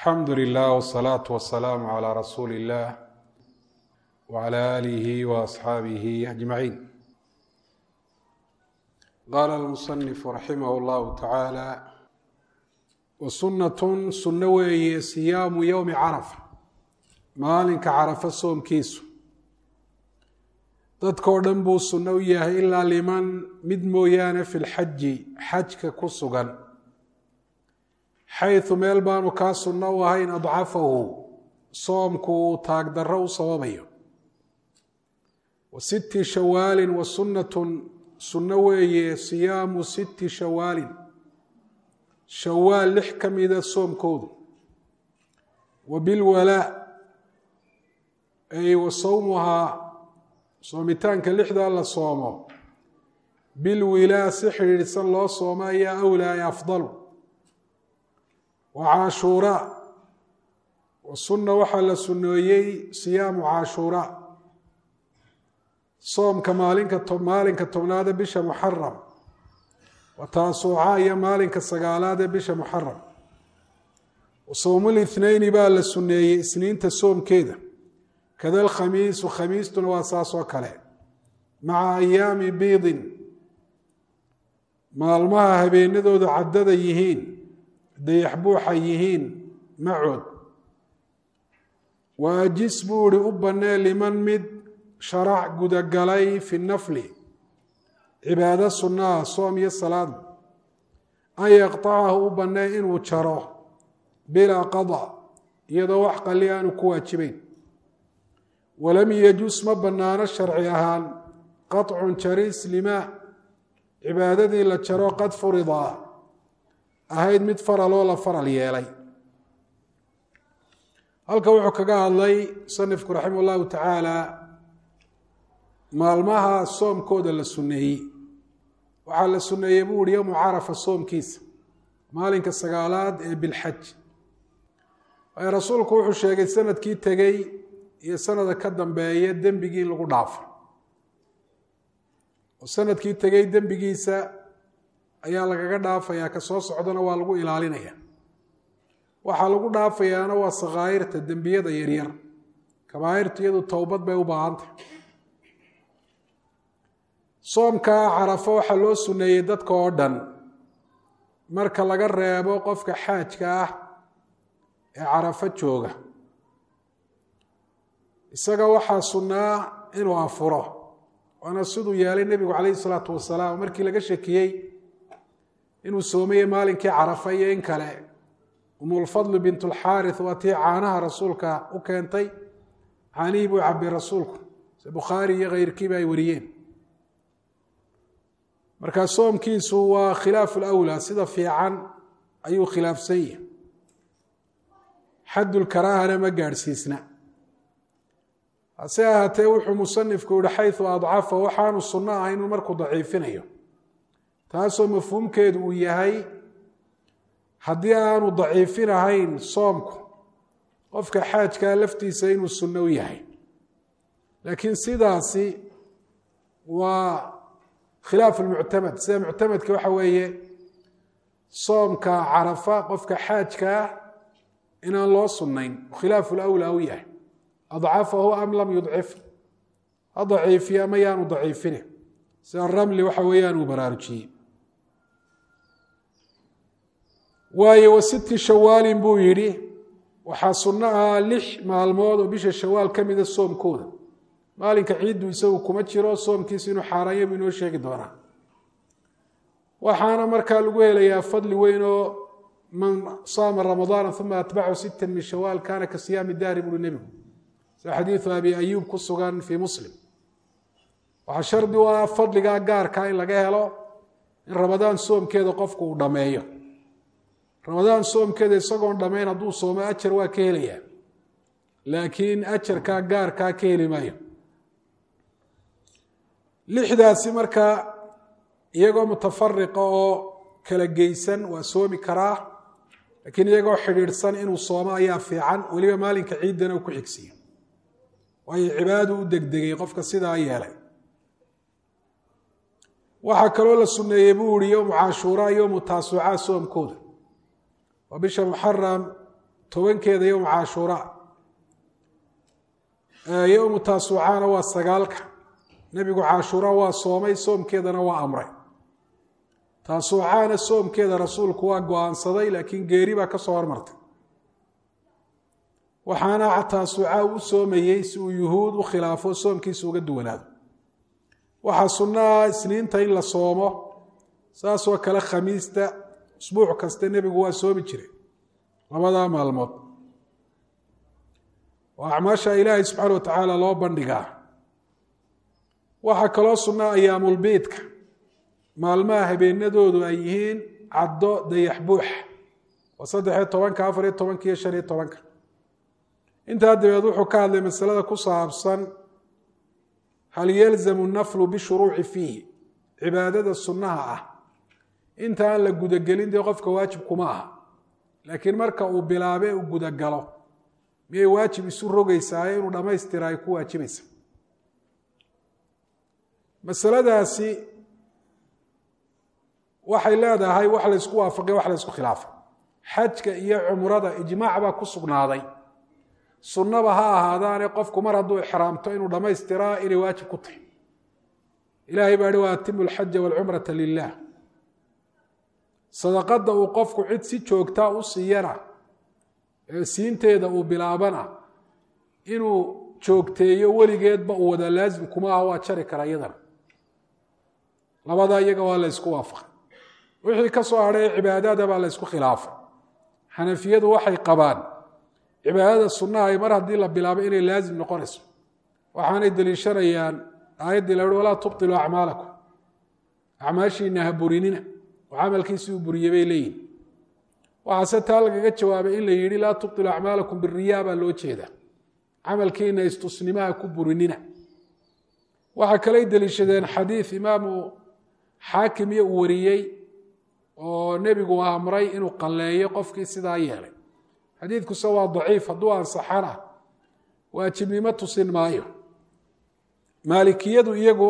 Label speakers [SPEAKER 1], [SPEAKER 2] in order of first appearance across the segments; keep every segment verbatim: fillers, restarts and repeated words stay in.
[SPEAKER 1] الحمد لله والصلاة والسلام على رسول الله وعلى آله وأصحابه أجمعين. قال المصنف رحمه الله تعالى: وسنة سنة weeye صiyaamu yowmi carafa, maalinka carafa soomkiisu. dadkoo dhan buu sunno u yahay ilaa liman mid mooyaane fi lxaji xajka ku sugan, xayثu meel baanu kaa sunno u ahayn adcafahu soomku uu taagdarro u sababayo. wa siti shawaalin wa sunnatun sunno weeye siyaamu siti shawaalin, shawaal lix ka mida soomkoodu. wa bilwalaa ay wa sawmuhaa, soomitaanka lixdaa la soomo bilwilaa si xidhiidhsan loo soomo ayaa awlaa ee afdalu. wa caashuuraa, wa sunna waxaa la sunneeyey siyaamu caashuuraa, soomka maalinka maalinka tobnaada bisha muxaram. wa taasuuca iyo maalinka sagaalaadee bisha muxaram. wa sowmul ithnayni baa la sunneeyey isniinta soomkeeda, kada alkhamiisu khamiistuna waa saas oo kale, maca ayaami biidin, maalmaha habeenadooda caddada yihiin dayax buuxa yihiin macood. wa ajis buu ihi u bannee liman mid sharac gudagalay fi nafli, cibaado sunnaha soom iyo salaad, an yaqtacahu u bannee inuu jaro bilaa qada, iyadoo wax qali aanu ku waajibayn. walam yajus ma bannaano sharci ahaan qaطcun jaris limaa, cibaadadii la jaro qad furidaa ahayd mid faraloo la faral yeelay. halka wuxuu kaga hadlay musanifku raximah اllahu tacaala maalmaha soomkooda la sunneeyey. waxaa la sunneeyey buu uhi yowmu carafa soomkiisa, maalinka sagaalaad ee bilxaj. waayo rasuulku wuxuu sheegay sanadkii tegey iyo sanada ka dambeeya dembigii in lagu dhaafo. oo sanadkii tegey dembigiisa ayaa lagaga dhaafayaa, ka soo socdana waa lagu ilaalinaya. waxaa lagu dhaafayaana waa sakhaa'irta, dembiyada yaryar. kabaa'irtu iyadu towbad bay u baahantay. soomka carafo waxaa loo sunneeyey dadka oo dhan, marka laga reebo qofka xaajka ah ee carafo jooga. isaga waxaa sunnaa inuu afuro, waana siduu yeelay nebigu calayhi salaatu wasalaam markii laga shakiyey inuu soomayey maalinkii carafa iyo in kale. umulfadli bint lxaarith waa tii caanaha rasuulka u keentay, caanihii buu cabay rasuulku, se bukhaari iyo keyrkiiba ay wariyeen. markaa soomkiisu waa khilaafu lawlaa, sida fiican ayuu khilaafsan yahay. xaddulkaraahana ma gaadhsiisna. hase ahaatee wuxuu musanifku yihi xayثu adcafa, waxaanu sunno ahay inuu markuu daciifinayo, taasoo mafhuumkeedu uu yahay haddii aanu daciifin ahayn soomku qofka xaajkaa laftiisa inuu sunno u yahay. laakiin sidaasi waa khilaaf almuctamad. sida muctamadka waxa weeye soomka carafa qofka xaajkaa inaan loo sunnayn, khilaafu lawlaa u yahay. adcafahu am lam yudcif, ha daciifiya ama yaanu daciifine, sida ramli waxa weeyaan uu baraarujiyey. waayo wa siti shawaalin buu yidhi, waxaa sunno ah lix maalmood oo bisha shawaal ka mida soomkooda. maalinka ciiddu isagu kuma jiro, soomkiisu inuu xaaraanya buu inoo sheegi doonaa. waxaana markaa lagu helayaa fadli weyn oo man saama ramadaana uma atbacu sita min shawaal kaana ka siyaami dahri buui nebigu, xadiiثu abi ayuub ku sugan fii muslim. waxaa shardi u ah fadligaa gaarkaa in laga helo in ramadaan soomkeeda qofku uu dhammeeyo. ramadaan soomkeeda isagoon dhammayn hadduu soomo ajar waa ka helayaa, laakiin ajarkaa gaarkaa ka heli maayo. lixdaasi markaa iyagoo mutafariqa oo kala geysan waa soomi karaa, laakiin iyagoo xidhiidhsan inuu soomo ayaa fiican, weliba maalinka ciiddana uu ku xigsiyo. waayo cibaadu u degdegay qofka sidaa yeelay. waxaa kaloo la sunneeyey buu ihi yowmu caashuuraa yowmu taasuucaa soomkooda. waa bisha muxaram tobankeeda yowm caashuura yowmu taasuucaana waa sagaalka nebigu caashuura waa soomay soomkeedana waa amray taasuucaana soomkeeda rasuulku waa go-aansaday laakiin geeri baa ka soo hormartay waxaana taasuuca u soomayey si uu yuhuud u khilaafo soomkiisa uga duwanaado waxaa sunnaha isniinta in la soomo saasoo kale khamiista usbuuc kasta nebigu waa soomi jiray labadaa maalmood oo acmaasha ilaahay subxaana wa tacaala loo bandhigaa waxaa kaloo sunnaa ayaamulbiidka maalmaha habeenadoodu ay yihiin caddo dayax buux oo saddexiyo tobanka afariyo tobanka iyo shan iyo tobanka intaa dabeed wuxuu ka hadlay masalada ku saabsan hal yalzamu naflu bishuruuci fiihi cibaadada sunnaha ah inta aan la gudagelin dee qofka waajib kuma aha laakiin marka uu bilaabe uu gudagalo miyay waajib isu rogaysaa inuu dhammaystira ay ku waajibaysa masaladaasi waxay leedahay wax la isku waafaqay wax la isku khilaafay xajka iyo cumrada ijmaac baa ku sugnaaday sunnaba ha ahaadaane qofku mar hadduu ixraamto inuu dhammaystiraa inay waajib ku tahay ilaahay baa hi wa atimu alxaja waalcumrata lilah sadaqadda uu qofku cid si joogtaa u siiyana ee siinteeda uu bilaabana inuu joogteeyo weligeedba uu wada laasim kuma aha waa jari kara iyadana labadaa iyaga waa la ysku waafaqay wixii ka soo hadhay cibaadada baa la ysku khilaafay xanafiyadu waxay qabaan cibaadada sunnaha ay mar haddii la bilaabo inay laasim noqonayso waxaanay deliishanayaan aayaddii la hi walaa tubtiluu acmaalakum acmaashiina ha burinina oo camalkiisii uu buriye bay leeyihin waxaase taa lagaga jawaabay in la yidhi laa tubtiluu acmaalakum biriyaa baa loo jeedaa camalkiina istusnimaha ku burinina waxaa kaley deliishadeen xadiid imaamu xaakim iyo uu wariyey oo nebigu amray inuu qalleeyo qofkii sidaa yeelay xadiidkuse waa daciif hadduu ansaxana waajibnimo tusin maayo maalikiyadu iyagu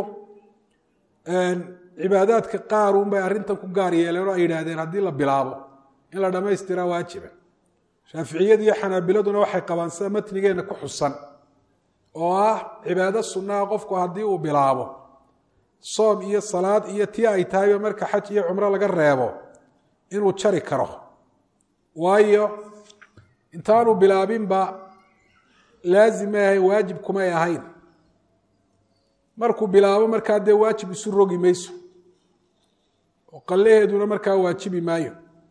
[SPEAKER 1] cibaadaadka qaar unbay arrintan ku gaar yeeleen oo ay yidhaahdeen haddii la bilaabo in la dhammaystiraa waajiba shaaficiyadu iyo xanaabiladuna waxay qabaan sida matnigeenna ku xusan oo ah cibaado sunnaha qofku haddii uu bilaabo soom iyo salaad iyo tii ay tahayba marka xaj iyo cumro laga reebo inuu jari karo waayo intaanu bilaabinba laazim ma ahay waajib kumay ahayn markuu bilaabo markaa dee waajib isu rogi mayso oo qallaheeduna markaa waajibi maayo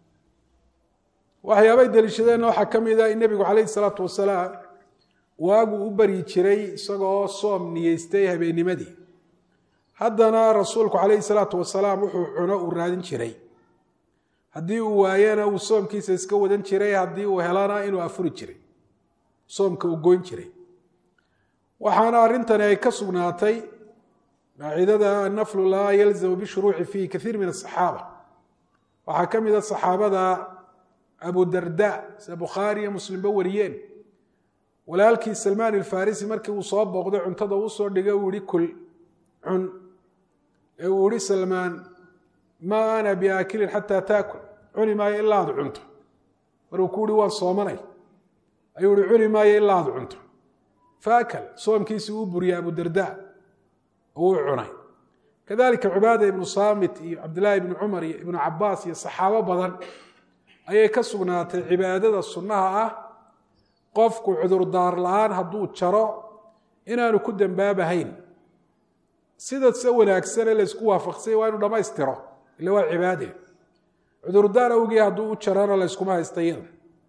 [SPEAKER 1] waxyaabay deliishadeenna waxaa ka mid ah in nebigu calayhi salaatu wasalaam waagu u baryi jiray isagoo soom niyeystay habeennimadii haddana rasuulku calayhi salaatu wasalaam wuxuu cuno uu raadin jiray haddii uu waayana uu soomkiisa iska wadan jiray haddii uu helana inuu afuri jiray soomka uu goyn jiray waxaana arrintani ay ka sugnaatay qaacidada annaflu laa yalzamu bishuruuci fiihi kaiir min asaxaaba waxaa ka mid a saxaabada abu darda sida bukhaari iyo muslimba wariyeen walaalkii salmaan alfarisi markii uu soo booqday cuntada uu soo dhigay uu yihi kul cun ee uu yihi salmaan maa ana biaakilin xataa taakul cuni maayo ilaa aad cunto maruu ku yihi waan soomanay ayuu yihi cuni maayo ilaa aad cunto faakal soomkiisii uu buriyay abu darda oo uu cunay kadalika cubaada ibnu saamit iyo cabdillaahi ibnu cumar iyo ibnu cabaas iyo saxaabo badan ayay ka sugnaatay cibaadada sunnaha ah qofku cudurdaar la-aan hadduu jaro inaanu ku dembaabahayn sida se wanaagsane laysku waafaqsanya waa inuu dhammaystiro ila waa cibaade cudurdaar awgii hadduu u jarana layskuma haysta iyada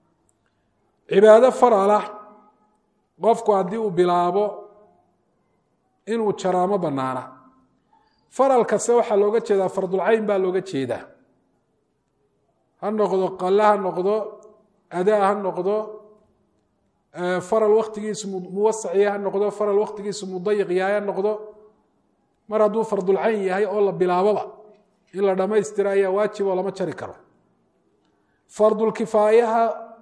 [SPEAKER 1] cibaado faralah qofku haddii uu bilaabo inuu jaraa ma bannaana faralkase waxaa looga jeedaa fardulcayn baa looga jeedaa ha noqdo qalle ha noqdo adaa ha noqdo faral waktigiisu muwasaciya ha noqdo faral waktigiisu mudayiq yahay ha noqdo mar hadduu fardulcayn yahay oo la bilaaboba in la dhammaystira ayaa waajib oo lama jari karo fardulkifaayaha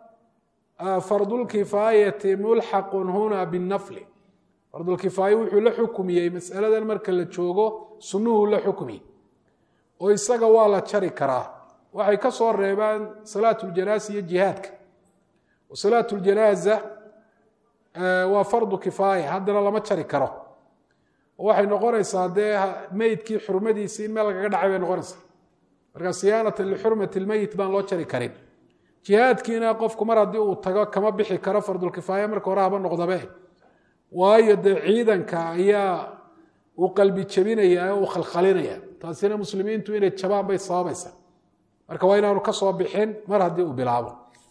[SPEAKER 1] fardulkifaayati mulxaqun huna binnafli fardulkifaaye wuxuu la xukumiyey masaladan marka la joogo sunnuhu la xukmi oo isaga waa la jari karaa waxay ka soo reebaan salaatuljanaasa iyo jihaadka وصلاة الجنازة waa fardu kifaaya haddana lama jari karo waxay noqonaysaa dee meydkii xurmadiisii in meel lagaga dhacay bay noqonaysaa marka siyaanatan lixurmati lmeyit baan loo jari karin jihaadkiina qofku mar haddii uu tago kama bixi karo fardulkifaaya marka hore haba noqdabe waayo dee ciidanka ayaa uu qalbi jabinaya uu khalkhalinaya taasina muslimiintu inay jabaan bay sababaysaa marka waa inaanu ka soo bixin mar haddii uu bilaabo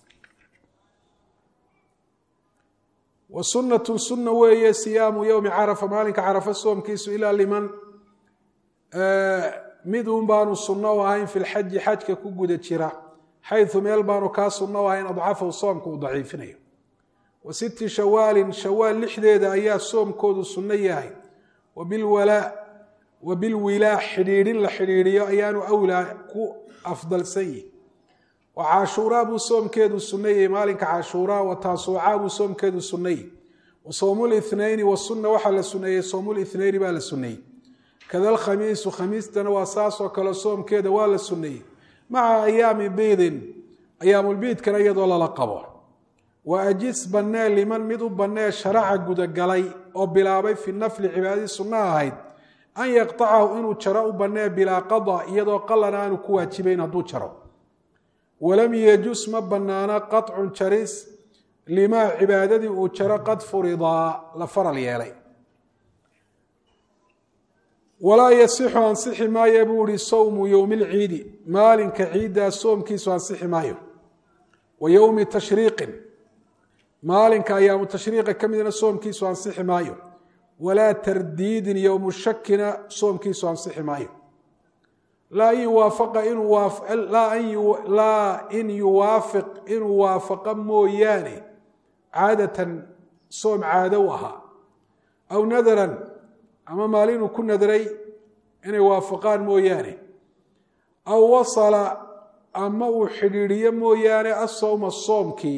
[SPEAKER 1] وسنة سنة weeye صiyaamu yowmi carafa maalinka carafa soomkiisu ilaa liman mid un baanu sunno u ahayn fi lxaji xajka ku guda jira xayثu meel baanu kaa sunno u ahayn adcafahu soomka uu daciifinayo wa siti shawaalin shawaal lixdeeda ayaa soomkoodu sunno yahay wabilwalaa wabilwilaa xidhiidhin la xidhiidhiyo ayaanu awlaa ku afdalsan yihi وcاشhuuraa buu soomkeedu sunayey maalinka cashuuraa wataasuucaa buu soomkeedu sunayey wasowmulithnayni wasuna waxaa la suneeyey sowmulithnayni baa la suneeyey kada alkhamiisu khamiistana waa saasoo kale soomkeeda waa la suneeyey maca ayaami biidin ayaamulbiidkana iyadoo lala qabo wa ajis bannee liman mid u bannee sharaca gudagalay oo bilaabay fi nafli cibaadadii sunno ahayd an yaqطacahu inuu jaro u bannee bilaa qada iyadoo qalan aanu ku waajibayn hadduu jaro walam yajus ma banaana qaطcu jaris limaa cibaadadii uu jaro qad furidaa la faral yeelay walaa yasixu ansixi maayo buu ihi sowmu yowmi اlciidi maalinka ciiddaa soomkiisu ansixi maayo wa yowmi tashriiqin maalinka ayaamu tashriiqa ka midna soomkiisu ansixi maayo walaa tardiidin yowmu shakina soomkiisu ansixi maayo laa in yuwaafiq inuu waafaqa mooyaane caadatan soom caado u ahaa aw nadaran ama maalinuu ku nadray inay waafaqaan mooyaane aw wasala ama uu xidhiidhiyo mooyaane asowma soomkii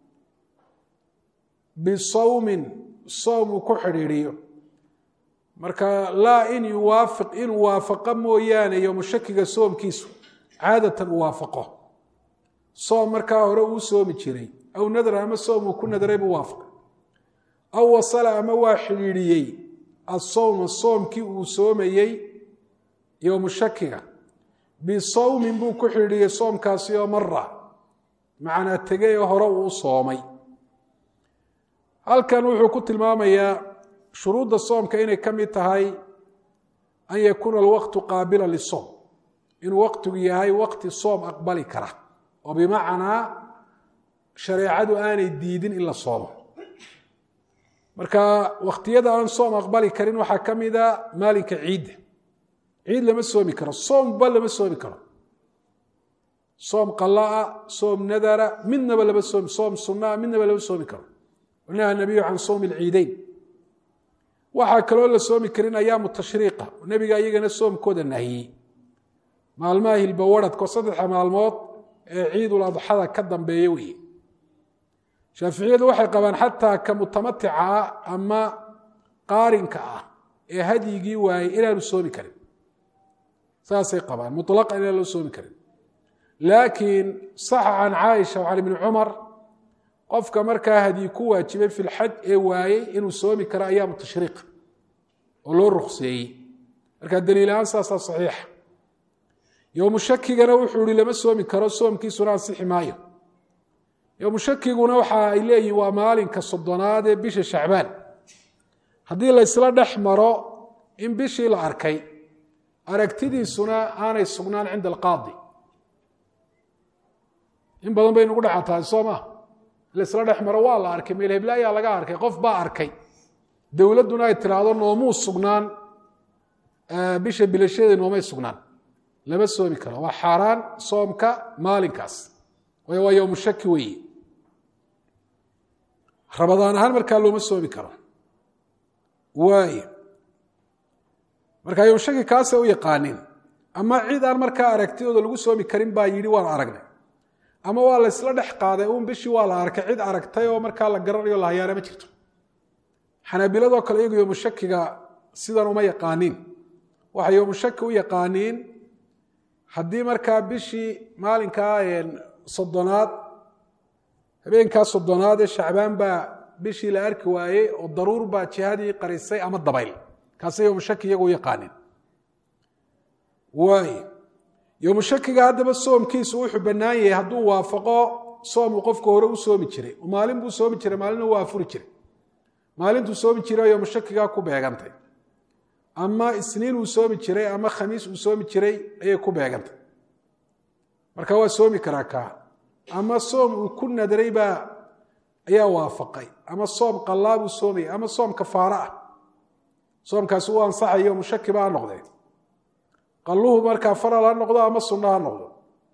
[SPEAKER 1] bisawmin soom uu ku xidhiidhiyo marka laa in yuwaafiq inuu waafaqa mooyaane yowmu shakiga soomkiisu caadatan uu waafaqo soom markaa hore uu soomi jiray aw nadran ama soom uu ku nadray buu waafaqay aw wasala ama waa xidhiidhiyey asowma soomkii uu soomayey yowmu shakiga bisawmin buu ku xidhiidhiyey soomkaasi oo mara macnaa tegay oo hore uu u soomay halkan wuxuu ku tilmaamayaa shuruudda soomka inay ka mid tahay an yakuuna alwaqtu qaabila lisoom inuu waqtigu yahay waqti soom aqbali kara oo bimacnaa shareecadu aanay diidin in la soomo marka waqtiyada aan soom aqbali karin waxaa ka mida maalinka ciidda ciid lama soomi karo soomba lama soomi karo soom qalaa soom nadara midnaba lama soomi soom sunaa midnaba lama soomi karo wanaha nabiyu can sowmi alciideyn waxaa kaloo la soomi karin ayaamu tashriiqa nebiga iyagana soomkooda nahiyey maalmaha hilbawaradko saddexa maalmood ee ciidul adxada ka dambeeya weeye shaaficiyadu waxay qabaan xataa ka mutamatica ah ama qaarinka ah ee hadyigii waayey inaanu soomi karin saasay qabaan mulaqa inaan loo soomi karin laakiin saxa can caaisha can ibni cumar qofka markaa hadyi ku waajibay fi lxaj ee waayey inuu soomi karo ayaamu tashriiq oo loo rukseeyey markaa daliilahaan saasaa saxiixa yowmu shakigana wuxuu ihi lama soomi karo soomkiisuna ansixi maayo yowmu shakiguna waxa ay leeyihin waa maalinka soddonaad ee bisha shacbaan haddii la ysla dhex maro in bishii la arkay aragtidiisuna aanay sugnaan cinda alqaadi in badan bay nagu dhexa tahay soo maa laisla dhex maro waa la arkay meel hebla ayaa laga arkay qof baa arkay dowladduna ay tiraahdo noomuu sugnaan bisha bilashadeeda noomay sugnaan lama soomi karo waa xaaraan soomka maalinkaas waayo waa yowmu shaki weeye rabadaan ahaan markaa looma soomi karo waay markaa yowmu shaki kaasay u yaqaaniin ama cid aan markaa aragtidooda lagu soomi karin baa yidhi waan aragnay ama waa la isla dhex qaaday uun bishii waa la arkay cid aragtay oo markaa la garanayo la hayaana ma jirto xanaabiladoo kale iyagu yowmu shakiga sidan uma yaqaaniin waxay yowmu shaki u yaqaaniin haddii markaa bishii maalinkaa soddonaad habeenkaas soddonaad ee shacbaan baa bishii la arki waayey oo daruur baa jihadii qarisay ama dabayl kaasi yowmu shaki iyagu yaqaanin waay yowmu shakiga haddaba soomkiisu wuxuu bannaan yahay hadduu waafaqo soomuu qofka hore u soomi jiray maalin buu soomi jiray maalina waa afuri jiray maalintuu soomi jiray yowmu shakigaa ku beegantay ama isniin uu soomi jiray ama khamiis uu soomi jiray ayay ku beegantay marka waa soomi karaa kaa ama soom uu ku nadray baa ayaa waafaqay ama soom qallaabuu soomaya ama soom kafaaro ah soomkaasi uu ansaxayo yowmu shaki baa noqdee qalluhu markaa faral ha noqdo ama sunno ha noqdo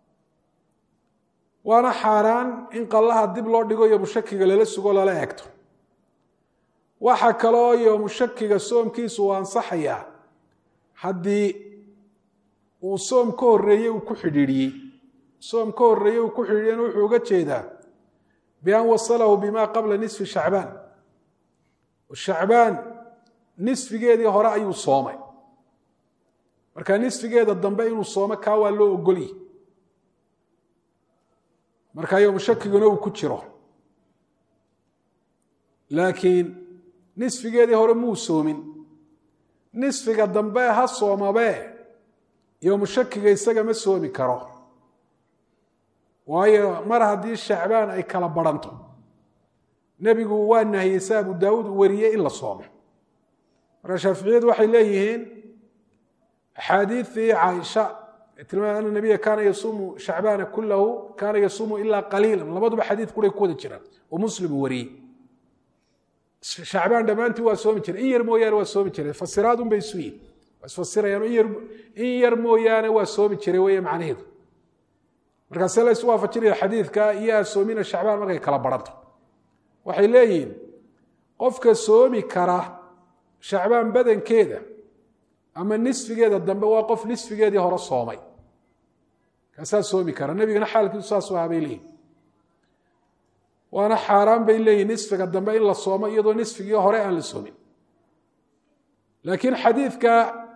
[SPEAKER 1] waana xaaraan in qallaha dib loo dhigo yowmu shakiga lala sugo lala eegto waxa kaloo yowmu shakiga soomkiisu uu ansaxayaa haddii uu soom ka horreeyey uu ku xidhiidhiyey soom ka horreeyey uu ku xidhiidhiyena wuxuu uga jeedaa bian wasalahu bima qabla nisfi shacbaan shacbaan nisfigeedii hore ayuu soomay marka nisfigeeda dambe inuu soomo kaa waa loo ogolyi markaa yowmu shakiguna uu ku jiro laakiin nisfigeedii hore muu soomin nisfiga dambe ha soomabee yowmu shakiga isaga ma soomi karo waayo mar haddii shacbaan ay kala baranto nebigu waa nahiyey sa abu daawuud uu wariyey in la soomo marka shaaficiyadu waxay leeyihiin axaadiidii caaisha tilmaam ana nabiya kaana yasuumu shacbaana kulahu kaana yasuumu ilaa qaliila labaduba xadiid kuray ku wada jiraan oo muslim uu wariyey shacbaan dhammaantii waa soomi jiray in yar mooyaane waa soomi jiray fasiraadun bay isu yihin waa isfasirayaan in yar mooyaane waa soomi jiray weeye macnaheedu markaase la isu waafajinaya xadiidka iyaa soomina shacbaan markay kala baranto waxay leeyihiin qofka soomi kara shacbaan badankeeda ama nisfigeeda dambe waa qof nisfigeedii hore soomay kaasaa soomi kara nebigana xaalkiisu saasuu ahaa bay leeyihin waana xaaraan bay leeyihin nisfiga dambe in la soomo iyadoo nisfigii hore aan la soomin laakiin xadiidka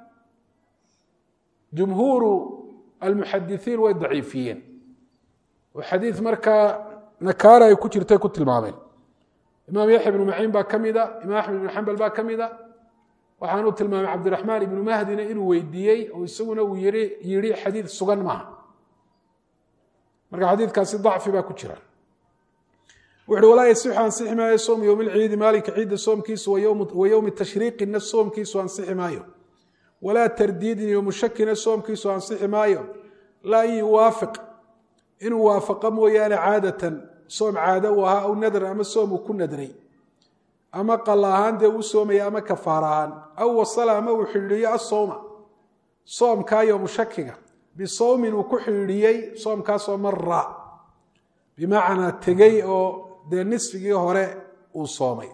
[SPEAKER 1] jumhuuru almuxadisiin way daciifiyeen oo xadiid markaa nakaara ay ku jirtay ku tilmaameen imaam yaxya ibnu maciin baa ka mida imaam axmed ibnu xambal baa ka mida waxaanuu tilmaamay cabdiraxmaan ibnu mahdina inuu weydiiyey oo isaguna uu yihi xadiid sugan maaha marka xadiidkaasi dacfi baa ku jira wuxuui walaa yasixu ansixi maayo soom yowm lciidi maalinka ciidda soomkiisu wa yowmi tashriiqina soomkiisu ansixi maayo walaa tardiidin yowmu shakina soomkiisu ansixi maayo laa an yuwaafiq inuu waafaqo mooyaane caadatan soom caado u ahaa aw nadr ama soom uu ku nadray ama qalla ahaan dee uu soomaya ama kafaara ahaan aw wasala ama uu xidhiidhiyo asowma soomkaa yowmu shakiga bisowmin uu ku xidhiidhiyey soomkaasoo mara bimacnaa tegey oo dee nisfigii hore uu soomay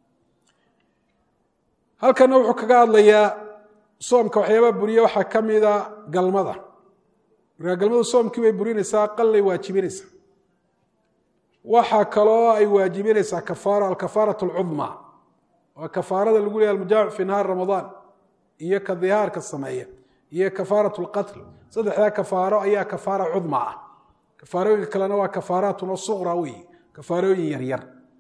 [SPEAKER 1] halkana wuxuu kaga hadlayaa soomka waxyaabaa buriya waxaa ka mida galmada markaa galmadu soomkii bay burinaysaa qallay waajibinaysaa waxaa kaloo ay waajibinaysaa kafaara alkafaaratu alcudmaa waa kafaarada lagu leeyahy almujaamic fi nahaar ramadaan iyo ka dihaarka sameeya iyo kafaaratu lqatl saddexdaa kafaaro ayaa kafaara cudma ah kafaarooyinka kalena waa kafaaraatun oo suqra weeye kafaarooyin yaryar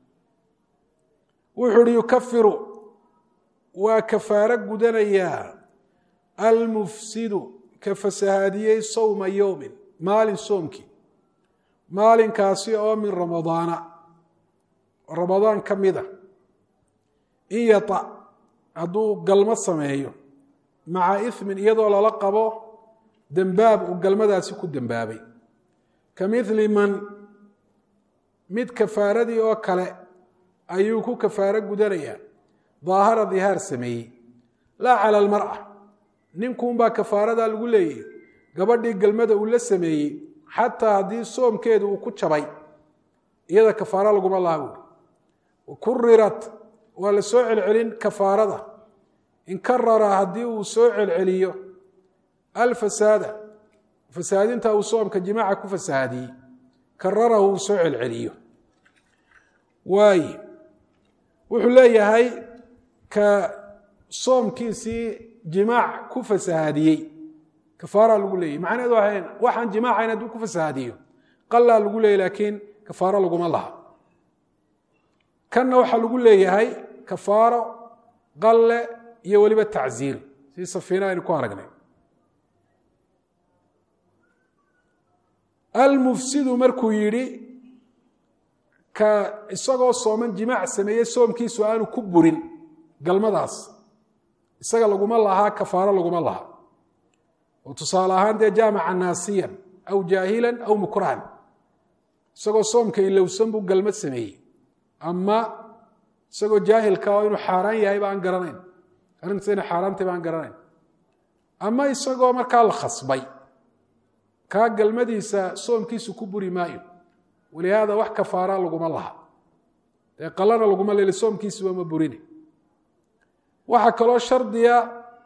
[SPEAKER 1] wuxuu uhi yukafiru waa kafaaro gudanayaa almufsidu ka fasahaadiyey sowma yowmin maalin soomkii maalinkaasi oo min ramadaana ramadaan ka mida in yata hadduu galmo sameeyo maca ismin iyadoo lala qabo dembaab uu galmadaasi ku dembaabay ka mili man mid kafaaradii oo kale ayuu ku kafaaro gudanayaa daahara dihaar sameeyey laa cala almar'a ninkuunbaa kafaaradaa lagu leeyahy gabadhii galmada uu la sameeyey xataa haddii soomkeedu uu ku jabay iyada kafaaro laguma laha buuri wakurirat waa la soo celcelin kafaarada in karara haddii uu soo celceliyo alfasaada fasaadinta uu soomka jimaaca ku fasahaadiyey kararahu uu soo celceliyo waaye wuxuu leeyahay ka soomkiisii jimaac ku fasahaadiyey kafaara lagu leeyahy macnaheedu waxaan jimaacayn hadduu ku fasahaadiyo qalaa lagu leeyay laakiin kafaaro laguma laha kanna waxaa lagu leeyahay kafaaro qalle iyo weliba tacziir si safiina aynu ku aragnay almufsidu markuu yidhi ka isagoo sooman jimaac sameeye soomkiisu aanu ku burin galmadaas isaga laguma lahaa kafaaro laguma laha oo tusaale ahaan dee jaamaca naasiyan aw jaahilan aw mukrahan isagoo soomka ilowsan buu galmad sameeyey ama isagoo jaahilka oo inuu xaaraan yahay ba aan garanayn arrintaas inay xaaraantay ba aan garanayn ama isagoo markaa la khasbay kaa galmadiisa soomkiisu ku buri maayo walihaada wax kafaara laguma laha dee qalana laguma leeli soomkiisuba ma burini waxaa kaloo shardiya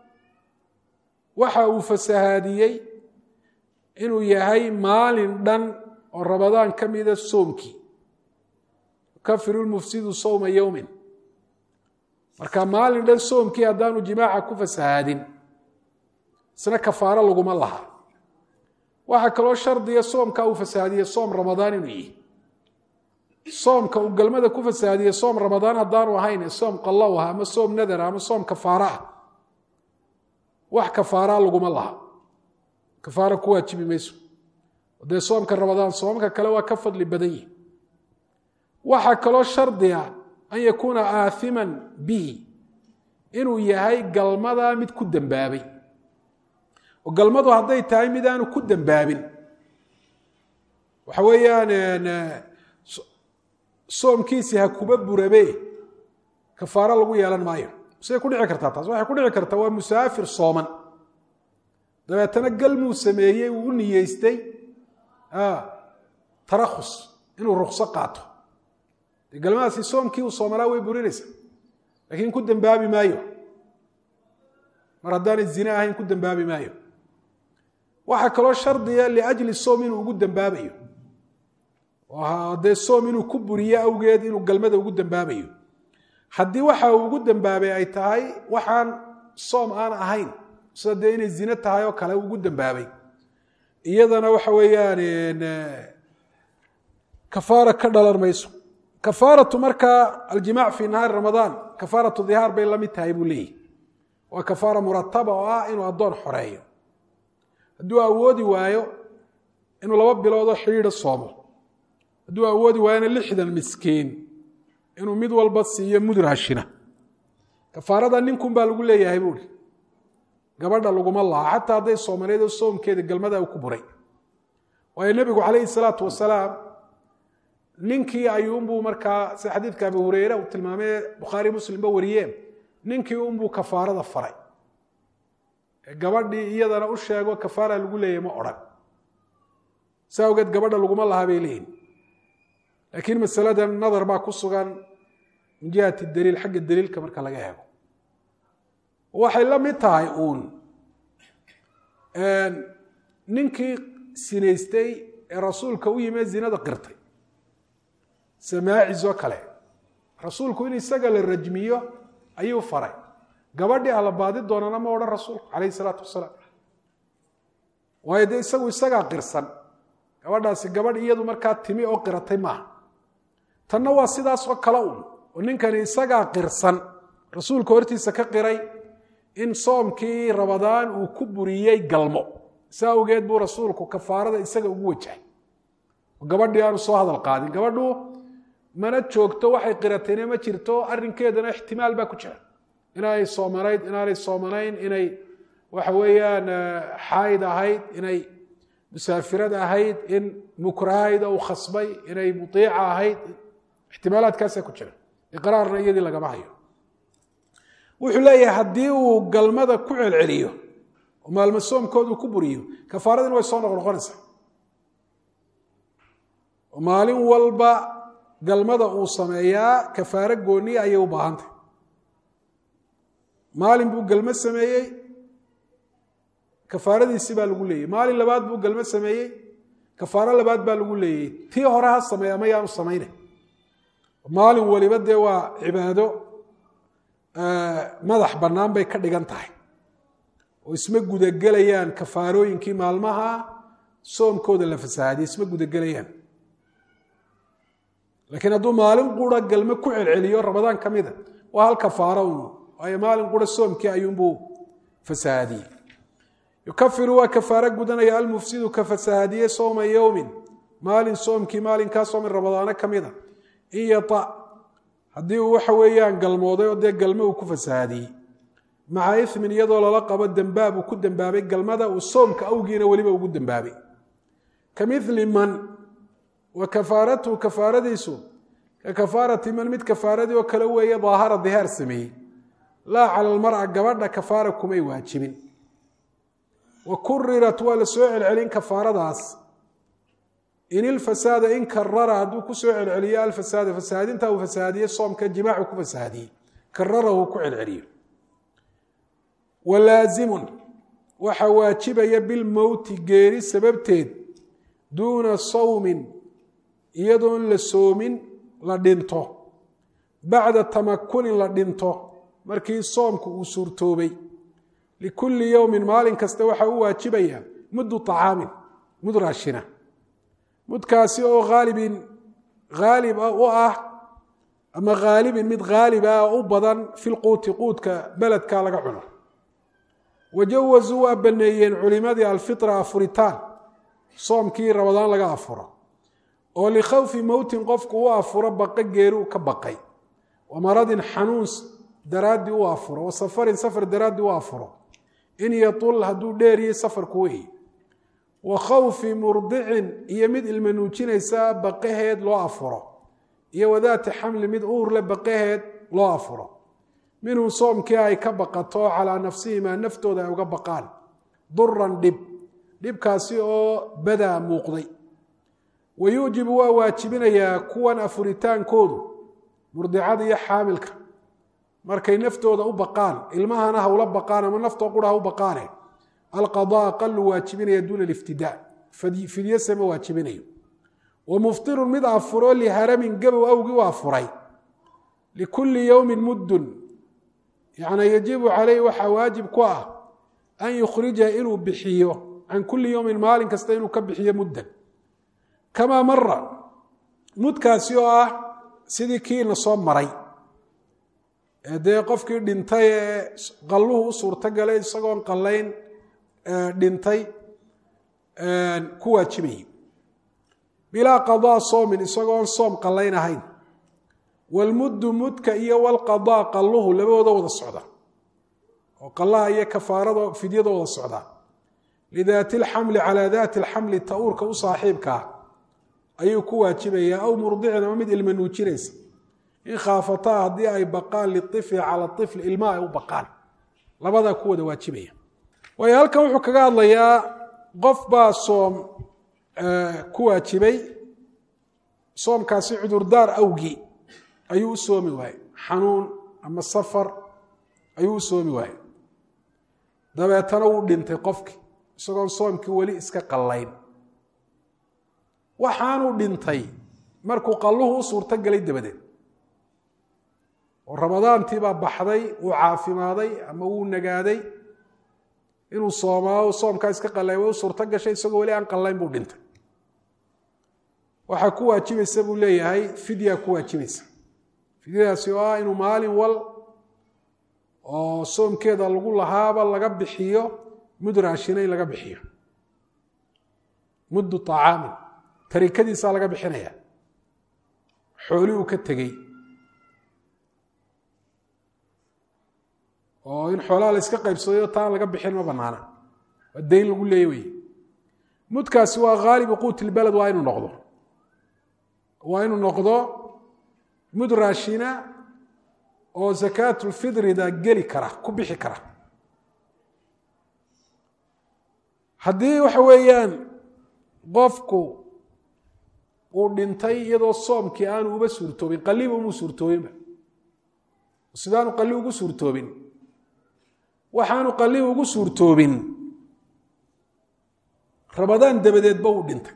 [SPEAKER 1] waxa uu fasahaadiyey inuu yahay maalin dhan oo ramadaan ka mida soomkii yukafiru lmufsidu sowma yowmin marka maalin dhan soomkii haddaanu jimaaca ku fasahaadin isna kafaaro laguma laha waxaa kaloo shardiya soomka uu fasahaadiye soom ramadaan inuu yihi soomka uu galmada ku fasahaadiye soom ramadaan haddaanu ahayn soom qallow ah ama soom nadar ama soom kafaaro ah wax kafaaraa laguma laha kafaaro ku waajibi mayso dee soomka ramadaan soomka kale waa ka fadli badan yihi waxaa kaloo shardiya an yakuuna aathiman bihi inuu yahay galmada mid ku dembaabay oo galmadu hadday tahay mid aanu ku dembaabin waxa weeyaan soomkiisii ha kuba burabe kafaaro lagu yeelan maayo siday ku dhici kartaa taas waxay ku dhici kartaa waa musaafir sooman dabeetana galmuu sameeyey uu u niyeystay tarakhus inuu rukso qaato dee galmadaasi soomkii uu soomanaa way burinaysaa laakiin ku dembaabi maayo mar haddaanay zine ahayn ku dembaabi maayo waxaa kaloo shardiya liajli soom inuu ugu dembaabayo dee soom inuu ku buriyo awgeed inuu galmada ugu dembaabayo haddii waxa uu ugu dembaabay ay tahay waxaan soom aan ahayn sida dee inay zine tahay oo kale ugu dembaabay iyadana waxa weeyaan kafaara ka dhalan mayso kafaaratu markaa aljimaac fi nahaari ramadaan kafaaratu dhihaar bay la mid tahay buu leeyahy waa kafaara murataba oo ah inuu addoon xoreeyo hadduu awoodi waayo inuu laba biloodoo xidhiidha soomo hadduu awoodi waayona lixdan miskiin inuu mid walba siiyo mud raashina kafaarada ninkun baa lagu leeyahay buuri gabadha laguma laha xataa hadday soomaneed oo soomkeeda galmada ku buray waayo nebigu calayhi salaatu wasalaam ninkii ayuunbuu markaa sida xadiidka abi hureyre uu tilmaamay bukhaari muslimba wariyeen ninkii unbuu kafaarada faray gabadhii iyadana u sheego kafaara lagu leeyahy ma odhan saa awgeed gabadha laguma laha bay leeyihin laakiin masaladan nadar baa ku sugan min jihati daliil xagga daliilka marka laga eego waxay la mid tahay uun ninkii sinaystay ee rasuulka u yimee zinada qirtay samaacis oo kale rasuulku in isaga la rajmiyo ayuu faray gabadhii ala baadi doonana ma odhan rasuulku calayhi salaatu wasalaam waayo dee isagu isagaa qirsan gabadhaasi gabadh iyadu markaa timi oo qiratay maaha tanna waa sidaasoo kale un oo ninkani isagaa qirsan rasuulka hortiisa ka qiray in soomkii ramadaan uu ku buriyey galmo saa awgeed buu rasuulku kafaarada isaga ugu wajahay oo gabadhii aanu soo hadal qaadin gabadhu mana joogto waxay qiratayna ma jirto arrinkeedana ixtimaal baa ku jira inaanay soomanayd inaanay soomanayn inay waxa weeyaan xaayid ahayd inay musaafirad ahayd in mukrahayd ou khasbay inay mutiica ahayd ixtimaalaadkaasaa ku jira iqraarna iyadii lagama hayo wuxuu leeyahay haddii uu galmada ku celceliyo oo maalmo soomkoodu ku buriyo kafaaradina way soo noqnoqonaysaa oo maalin walba galmada uu sameeyaa kafaaro gooniya ayay u baahantay maalin buu galmo sameeyey kafaaradiisii baa lagu leeyay maalin labaad buu galmo sameeyey kafaaro labaad baa lagu leeyay tii hore ha sameeya ma yaanu samayne maalin waliba dee waa cibaado madax bannaan bay ka dhigan tahay oo isma gudagelayaan kafaarooyinkii maalmaha soomkooda la fasahaadiye isma gudagelayaan laakiin hadduu maalin qura galmo ku celceliyo ramadaan ka mida waa hal kafaaro un waayo maalin qura soomkii ayuunbuu fasahaadiyey yukafiru waa kafaaro gudanaya almufsidu ka fasahaadiye sooma yowmin maalin soomkii maalinkaasoo min ramadaano ka mida in yata haddii uu waxa weeyaan galmooday oo dee galmo uu ku fasahaadiyey maca ismin iyadoo lala qabo dembaab uu ku dembaabay galmada uu soomka awgiina weliba ugu dembaabay ka mili man wa kafaaratuhu kafaaradiisu ka kafaarati man mid kafaaradii oo kale weeye daahara dihaar sameeyey laa cala almar'a gabadha kafaara kumay waajibin wa kurirat waa la soo celcelin kafaaradaas in ilfasaada in karara hadduu ku soo celceliyo alfasaada fasahaadinta uu fasahaadiye soomka jimaacu ku fasahaadiyey kararahu ku celceliyo walaazimun waxa waajibaya bilmowti geeri sababteed duuna sawmin iyadoon la soomin la dhinto bacda tamakunin la dhinto markii soomku uu suurtoobay likulli yowmin maalin kasta waxaa u waajibaya muddu طacaamin mud raashina mudkaasi oo haalibin haalib u ah ama haalibin mid haalib ah oo u badan fi lquuti quudka beledka laga cuno wajawazuu waa baneeyeen culimadii alfitra afuritaan soomkii ramadaan laga afuro oo likhawfi mowtin qofku u afuro baqo geeri ka baqay wa maradin xanuun daraaddii u afuro wa safarin safar daraaddii u afuro in yatul hadduu dheeriyey safarku weeye wa khawfi murdicin iyo mid ilma nuujinaysa baqaheed loo afuro iyo wadaati xamli mid uurle baqaheed loo afuro minhu soomkii ay ka baqato calaa nafsihimaa naftooda ay uga baqaan duran dhib dhibkaasi oo badaa muuqday wa yuujibu waa waajibinayaa kuwan afuritaankoodu murdicada iyo xaamilka markay naftooda u baqaan ilmahana hawla baqaan ama naftoo qura ha u baqaane alqadaa aqalu waajibinaya duuna aliftidaa fidyo sama waajibinayo wa muftirun mid afuro liharamin gabow awgii u afuray likulli yowmin muddun yacni yajibu calayhi waxaa waajib ku ah an yukhrija inuu bixiyo can kulli yowmin maalin kasta inuu ka bixiyo muddan kamaa mara mudkaasi oo ah sidii kiina soo maray ee dee qofkii dhintay ee qalluhu u suurtogalay isagoon qallayn dhintay ku waajibayay bilaa qadaa soomin isagoon soom qallayn ahayn walmuddu mudka iyo walqadaa qalluhu labadooda wada socda oo qallaha iyo kafaarada fidyada wada socda lidaati alxamli calaa daati alxamli ta-uurka u saaxiibkaa ayuu ku waajibayaa aw murdicin ama mid ilma nuujinaysa in khaafataa haddii ay baqaan liifli cala ifli ilma ay u baqaan labadaa ku wada waajibaya waayo halkan wuxuu kaga hadlayaa qof baa soom ku waajibay soomkaasi cudurdaar awgii ayuu u soomi waayey xanuun ama safar ayuu u soomi waayey dabeetana wuu dhintay qofkii isagoon soomkii weli iska qallayn waxaanuu dhintay markuu qalluhu u suurto galay dabadeed oo ramadaantii baa baxday uu caafimaaday ama wuu nagaaday inuu soomaa soomkaa iska qallay way u suurto gashay isagoo weli aan qallayn buu dhintay waxaa ku waajibaysa buu leeyahay fidyaa ku waajibaysa fidyadaasi oo ah inuu maalin wal oo soomkeeda lagu lahaaba laga bixiyo mud raashina in laga bixiyo muddu طacaamin tarikadiisaa laga bixinaya xooli uu ka tegey oo in xoolaha la iska qaybsadayo taan laga bixin ma banaana waa dayn lagu leeya wey mudkaasi waa haalibu quuti lbaled waa inuu noqdo waa inuu noqdo mud raashina oo zakaatulfidrida geli kara ku bixi kara haddii waxa weeyaan qofku uu dhintay iyadoo soomkii aanu uba suurtoobin qaliba umuu suurtoobinba sidaanu qali ugu suurtoobin waxaanu qali ugu suurtoobin ramadaan dabadeedba uu dhintay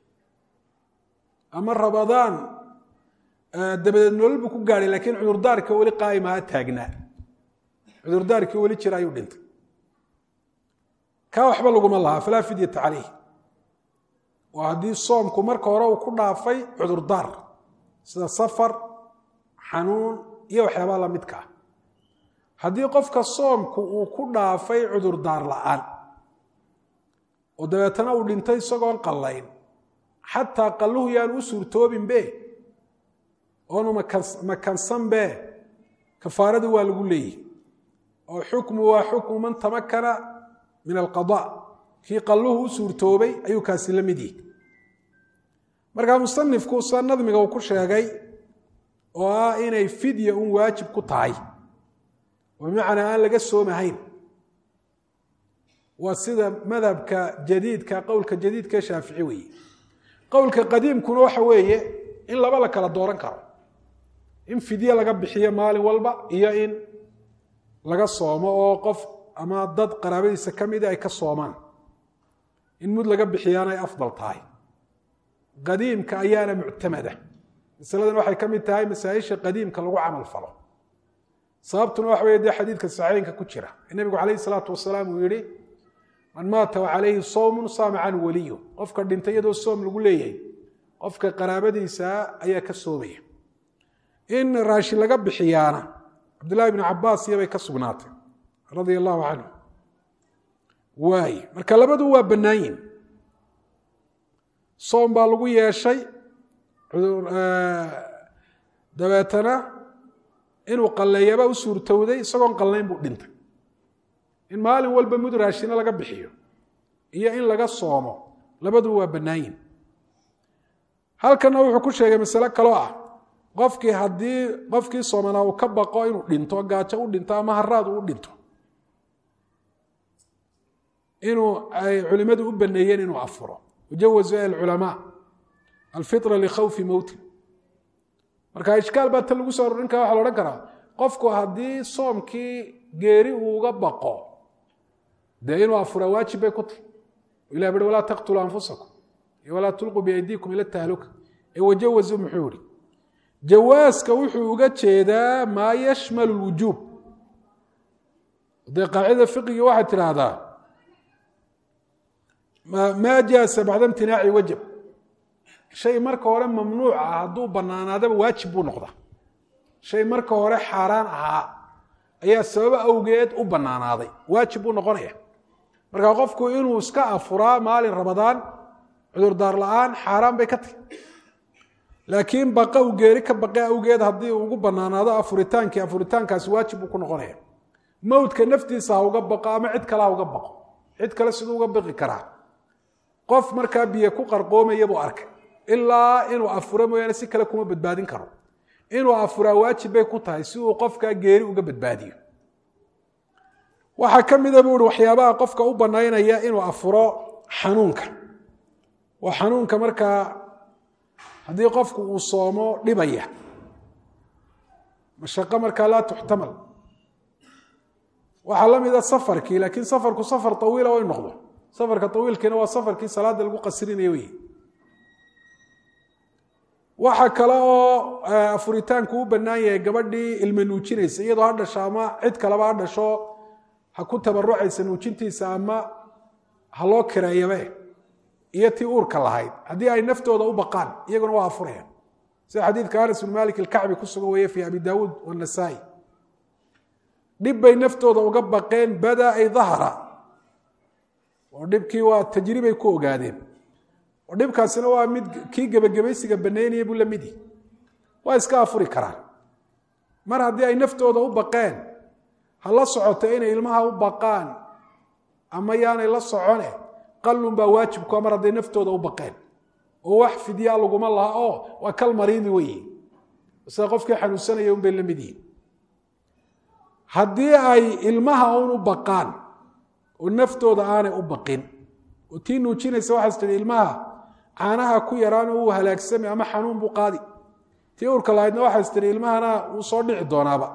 [SPEAKER 1] ama ramadaan dabadeed nolol buu ku gaadhay laakiin cudurdaarka weli qaa'imaha taagnaa cudurdaarkii weli jira ayuu dhintay kaa waxba laguma lahaa falaa fidyata calayh waa haddii soomku marka hore uu ku dhaafay cudurdaar sida safar xanuun iyo waxyaabaha la midka ah haddii qofka soomku uu ku dhaafay cudurdaar la'aan oo dabeetana uu dhintay isagoon qallayn xataa qalluhu yaan u suurtoobinbe oonu makansanbe kafaaradii waa lagu leeyihi oo xukmu waa xukmu man tamakana min alqada kii qalluhu u suurtoobay ayuu kaasi la mid yihi markaa musanifku sa nadmiga uu ku sheegay oo ah inay fidya un waajib ku tahay oo bimacnaa aan laga soomahayn waa sida madhabka jadiidka qowlka jadiidka shaafici weeye qowlka qadiimkuna waxa weeye in laba la kala dooran karo in fidye laga bixiyo maalin walba iyo in laga soomo oo qof ama dad qaraabadiisa ka mida ay ka soomaan in mud laga bixiyaan ay afdal tahay qadiimka ayaana muctamada masaladan waxay ka mid tahay masaa-isha qadiimka lagu camal falo sababtuna waxa weeye dee xadiidka saxiixinka ku jira ee nebigu calayhi salaatu wasalaam uu yihi man maata wacalayhi sawmun saama canhu waliyu qofka dhintay iyadoo soom lagu leeyahay qofka qaraabadiisa ayaa ka soomaya in raashin laga bixiyaana cabdullahi bn cabaas iyabay ka sugnaatay radia allahu canhu waay marka labadu waa bannaayin soom baa lagu yeeshay dabeetana inuu qalleeyaba u suurtowday isagoon qallayn buu dhintay in maalin walba mud raashina laga bixiyo iyo in laga soomo labadu waa bannaayin halkana wuxuu ku sheegay masale kaloo ah qofkii haddii qofkii soomanaa uu ka baqo inuu dhinto gaajo u dhinto ama haraad uu dhinto inuu ay culimmadu u baneeyeen inuu afuro wajawazu alculamaa alfitra likhawfi mowti marka ishkaal baa ta lagu soo arorin kara waxa la odhan karaa qofku haddii soomkii geeri uu uga baqo dee inuu afuraa waajib bay ku tahy ilah bui walaa taqtuluu anfusakum iyo walaa tulquu biaydiikum ila tahluka ee wajawazu muxuu ihi jawaaska wuxuu uga jeedaa maa yashmalu lwujuub dee qaacidada fiqiga waxay tidhaahdaa maa jaasa bacda imtinaaci wajab shay marka hore mamnuuc ah hadduu bannaanaadaba waajib buu noqdaa shay marka hore xaaraan ahaa ayaa sababo awgeed u bannaanaaday waajib buu noqonaya marka qofku inuu iska afuraa maalin ramadaan cudurdaar la-aan xaaraan bay ka tahy laakiin baqa u geeri ka baqe awgeed haddii uu ugu bannaanaado afuritaankii afuritaankaasi waajib buu ku noqonaya mowdka naftiisa ha uga baqo ama cid kale ha uga baqo cid kale siduu uga baqi karaa qof markaa biyo ku qarqoomaya buu arkay ilaa inuu afuro mooyaane si kale kuma badbaadin karo inuu afuraa waajib bay ku tahay si uu qofkaa geeri uga badbaadiyo waxaa ka mida buu ihi waxyaabaha qofka u banaynaya inuu afuro xanuunka waa xanuunka markaa haddii qofku uu soomo dhibaya mashaqo markaa laa tuxtamal waxaa la mida safarkii laakiin safarku safar awiila way noqdo safarka awiilkiina waa safarkii salaada lagu qasrinaya wey waxa kale oo afuritaanku u bannaan yahay gabadhii ilma nuujinaysa iyadoo ha dhasho ama cid kaleba ha dhasho ha ku tabarucaysa nuujintiisa ama ha loo kireeyabe iyo tii uurka lahayd haddii ay naftooda u baqaan iyaguna waa afurayaan sida xadiidka anas bin malik alkacbi ku sugan weeye fi abi daawuud wanasaa'i dhib bay naftooda uga baqeen bada ay dahara oo dhibkii waa tajribay ku ogaadeen oo dhibkaasina waa mid kii gebagabaysiga baneynaya buu la midi waa iska afuri karaan mar haddii ay naftooda u baqeen ha la socoto inay ilmaha u baqaan ama yaanay la socone qalun baa waajibkua mar hadday naftooda u baqeen oo wax fidyaa laguma laha oo waa kal mariidi weyi sida qofkii xanuunsanaya un bay la mid yihin haddii ay ilmaha un u baqaan oo naftooda aanay u baqin oo tii nuujinaysa waxaas tihi ilmaha caanaha ku yaraan oo uu halaagsami ama xanuun buu qaadi tii urka lahaydna waxaas tihi ilmahana wuu soo dhici doonaaba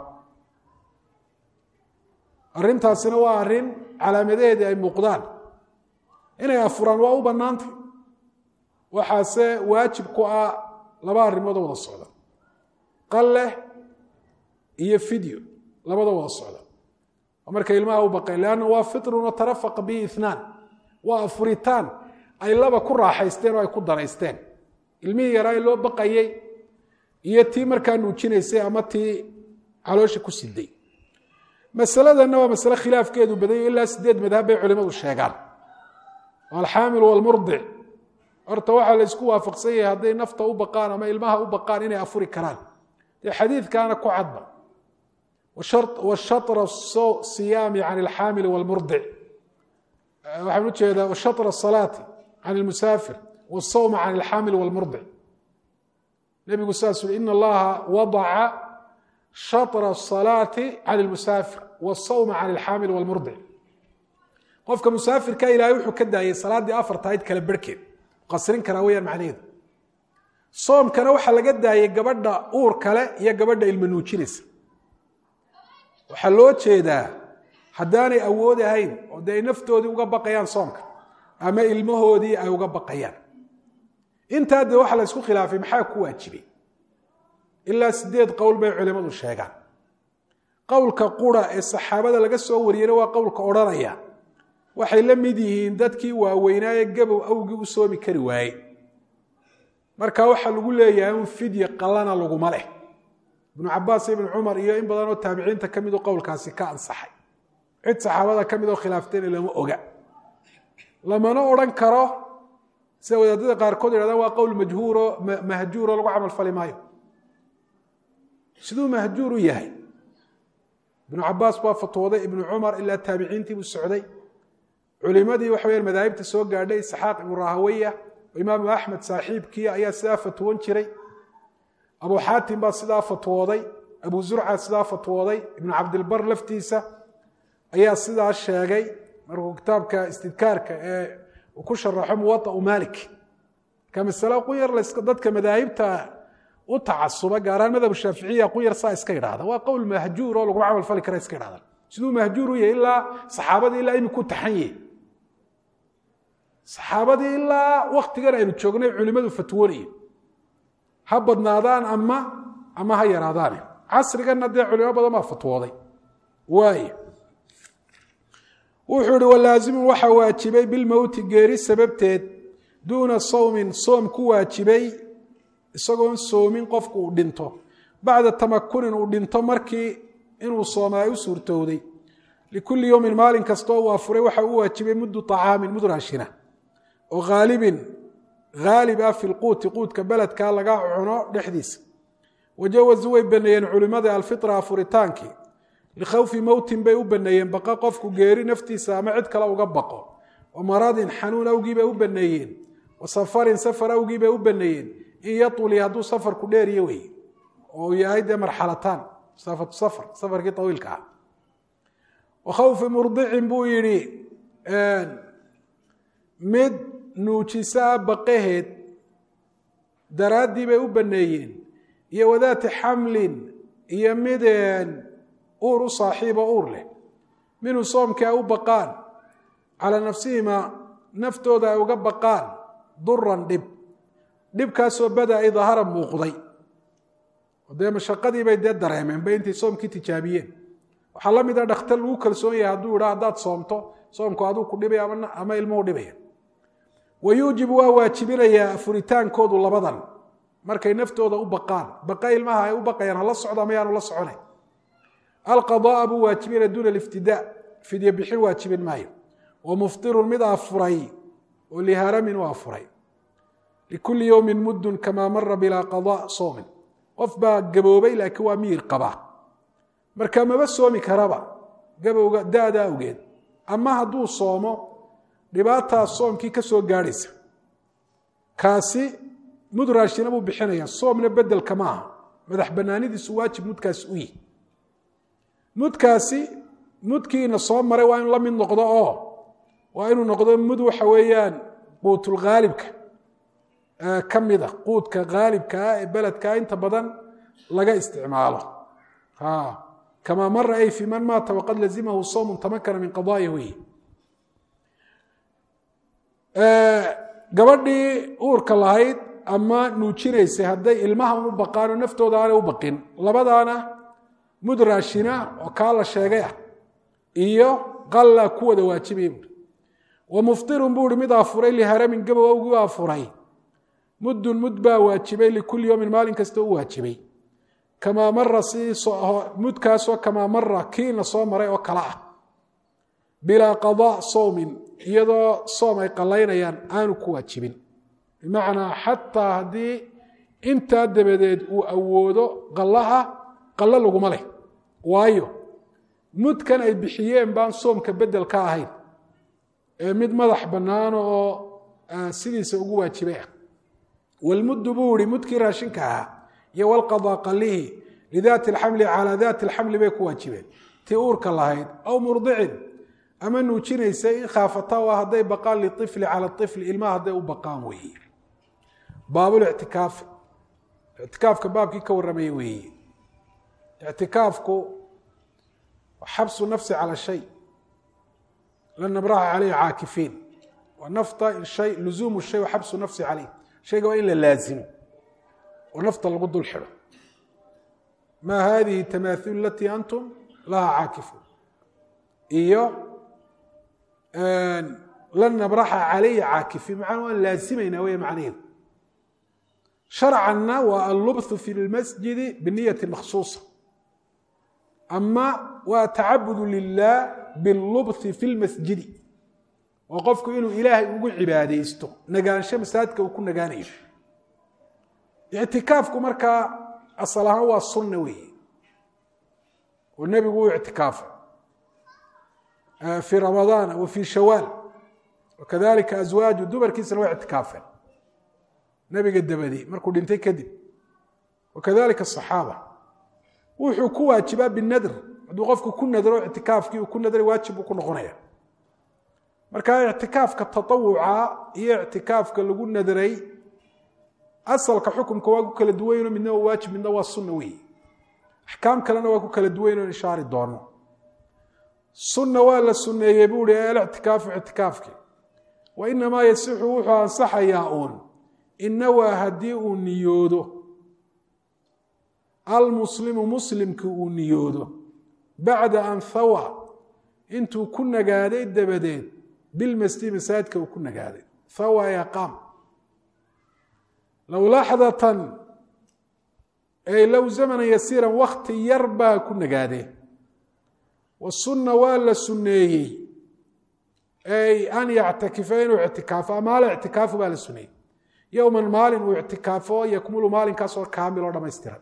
[SPEAKER 1] arrintaasina waa arrin calaamadaheedii ay muuqdaan inay afuraan waa u bannaantay waxaase waajib ku ah laba arrimood oo wada socda qalle iyo fidyo labada wada socda oo markay ilmaha u baqeen leanna waa fitrun watarafaqa bihi ithnaan waa afuritaan ay laba ku raaxaysteen oo ay ku danaysteen ilmihii yaraa loo baqayey iyo tii markaa nuujinaysay ama tii caloosha ku siday masaladanna waa masale khilaafkeedu badayo ilaa sideed madhab bay culimadu sheegaan alxaamil walmurdic horta waxaa la isku waafaqsan yahay hadday nafta u baqaan ama ilmaha u baqaan inay afuri karaan dee xadiidkaana ku cadba washatra siyaami can alxaamili walmurdic waxaan ujeedaa washatra asalaati can almusaafir wsawma can alxaamil walmurdic nebigu saasuu ui in allaha wadaca shatra asalaati can almusaafir wsawma can alxaamil walmurdic qofka musaafirka ilaahay wuxuu ka daayay salaaddii afartahayd kala berhkeed qasrin karaa weyaan macnaheedu soomkana waxaa laga daayay gabadha uur kale iyo gabadha ilma nuujinaysa waxaa loo jeedaa haddaanay awood ahayn oo dee ay naftoodii uga baqayaan soomka ama ilmahoodii ay uga baqayaan intaa dee waxaa la isku khilaafay maxaa ku waajibay ilaa sideed qowl bay culimmadu sheegaan qowlka qura ee saxaabada laga soo wariyena waa qowlka odhanaya waxay la mid yihiin dadkii waaweynaaye gabow awgii u soomi kari waaye marka waxaa lagu leeyahay un fidye qallana laguma leh ibnu cabaas ibnu cumar iyo in badan oo taabiciinta ka mid oo qowlkaasi ka ansaxay cid saxaabada ka mid oo khilaaftayna lama oga lamana odhan karo sida wadaadada qaarkood yidhahdaan waa qowl majhuuro mahjuuro lagu camal fali maayo siduu mahjuur u yahay ibnu cabaas baa fatwooday ibnu cumar ilaa taabiciintii buu socday culimadii waxa weyaan madaahibta soo gaadhay isxaaq ibnu rahawaya oo imaamu axmed saaxiibkii ayaa sidaa fatwoon jiray abu xaatim baa sidaa fatwooday abu zurca sidaa fatwooday ibnu cabdilbar laftiisa ayaa sidaa sheegay markuu kitaabka istidkaarka ee uu ku sharaxo muwaطau malik ka masale qunyar dadka madaahibta u tacasuba gaaraan madhab shaaficiya qunyar saa iska idhaahda waa qowl mahjuur oo laguma camal fali kara iska idhahda siduu mahjuur u yahay ilaa saxaabadii ilaa iminku taxan yahay saxaabadii ilaa waktigan aynu joognay culimadu fatwoonayeen ha badnaadaan ama ama ha yaraadaane casriganna dee culimo badan baa fatwooday waay wuxuu ihi walaazimun waxaa waajibay bilmowti geeri sababteed duuna sawmin soom ku waajibay isagoon soomin qofku uu dhinto bacda tamakunin uu dhinto markii inuu soomaa u suurtowday likulli yowmin maalin kastoo uu afuray waxa u waajibay muddu طacaamin mud raashina oo haalibin haalib ah fi lquuti quudka beledkaa laga cuno dhexdiisa wajawazu way baneeyeen culimada alfitra afuritaankii likhawfi mowtin bay u baneeyeen baqa qofku geeri naftiisa ama cid kale uga baqo wa maradin xanuun awgii bay u baneeyeen wa safarin safar awgii bay u baneeyeen in yatuli hadduu safarku dheeriyo wey oo uu yahay dee marxalataan masaafatu safar safarkii awiilka ah wa khawfi murdicin buu yidhi mid nuujisaa baqaheed daraaddii bay u baneeyeen iyo wadaati xamlin iyo mideen uur u saaxiibo uur leh minhu soomkii ay u baqaan calaa nafsihima naftooda ay uga baqaan duran dhib dhibkaasoo bada ay dahara muuqday dee mashaqadii bay dee dareemeen bay intay soomkii tijaabiyeen waxaa la mid a dhakhtar lagu kalsoon yahay hadduu idhaa haddaad soomto soomku aduu ku dhibay ama ilmuhu dhibaya wayuujibu waa waajibinayaa furitaankoodu labadan markay naftooda u baqaan baqa ilmaha ay u baqayaan hala socdo ama yaanu la soconay alqada'a buu waajibinaya duuna aliftidaa fidye bixin waajibin maayo wa muftirun mid afuray oo liharamin u afuray likulli yowmin muddun kamaa mara bilaa qadaa soomin qof baa gaboobay laakiin waa miyir qabaa marka maba soomi karaba gabowga da-da awgeed ama hadduu soomo dhibaataa soomkii ka soo gaadhaysa kaasi mud raashina buu bixinaya soomna bedelka ma aha madax banaanidiisu waajib mudkaasi u yihi mudkaasi mudkiina soo maray waa inuu la mid noqdo oo waa inuu noqdo mud waxa weeyaan quutulghaalibka ka mida quudka haalibka ah ee beledkaa inta badan laga isticmaalo kamaa mara ay fi man maata waqad lazimahu sawmun tamakana min qadaa'ihi wey gabadhii uurka lahayd ama nuujinaysay hadday ilmaha u baqaanoo naftooda aanay u baqin labadaana mud raashina oo kaa la sheegay ah iyo qalla ku wada waajibaya buui wa muftirun buu ihi mid afuray liharamin gabow awgii u afuray muddun mud baa waajibay likulli yowmin maalin kasta u waajibay kamaa mara si mudkaasoo kamaa mara kiina soo maray oo kale ah bilaa qadaa sowmin iyadoo soom ay qalaynayaan aanu ku waajibin bimacnaa xataa haddii intaa dabadeed uu awoodo qallaha qallo laguma leh waayo mudkan ay bixiyeen baan soomka bedel ka ahayn ee mid madax bannaan oo sidiisa ugu waajibay ah walmuddu buu ihi mudkii raashinka ahaa iyo walqadaa qallihii lidaati alxamli calaa daati alxamli bay ku waajibeen tii uurka lahayd aw murdicin ama nuujinaysay in khaafata waa hadday baqaan liifli cala ifli ilmaha hadday u baqaan weeye baabulictikaafi ictikaafka baabkii ka warramaya weeye ictikaafku xabsu nafsi cala shay lan nabraha caleyhi caakifiin waa nafta in shay luzuumu shay wa xabsu nafsi caleyh shayga waa in la laazimo oo nafta lagu dul xidho maa hadihi tamaahiil alatii antum laha caakifuun iyo lan nabraxa caleyhi caakifiin macana waan laasimaynaa wey macnaheedu sharcanna waa allubthu fi lmasjidi biniyati makhsuusa ama waa tacabudu lilah bilubthi fi lmasjidi waa qofku inuu ilaahay ugu cibaadaysto nagaansho masaajidka uu ku nagaanayo ictikaafku markaa asal ahaan waa sunna weeye oo nebigu uu ictikaafay fii ramadaana wa fii shawaal wakadalika aswaaju dumarkiisana waa ictikaafeen nebiga dabadii markuu dhintay kadib wakadalika asaxaaba wuxuu ku waajibaa binadr hadduu qofku ku nadro ictikaafkii uu ku nadray waajib buu ku noqonaya marka ictikaafka tatawuca iyo ictikaafka lagu nadray asalka xukumka waa ku kala duwayno midna waa waajib midna waa sunna weeye axkaam kalena waa ku kala duwayno ishaari doono sunna waa la sunneeyey buu hi alictikaafu ictikaafki wa inamaa yasixu wuxuu ansaxayaa uun inawaa haddii uu niyoodo almuslimu muslimkii uu niyoodo bacda an hawa intuu ku nagaaday dabadeed bilmasjid masaajidka uu ku nagaaday hawa yaqaam low laxdatan ay low zamanan yasiiran wakti yar baa ku nagaadee wasunna waa la sunneeyey ay an yactakifa inuu ictikaafo amaala ictikaafu baa la suneeyey yowman maalin uu ictikaafo yakmulu maalinkaasoo kaamil oo dhamaystiran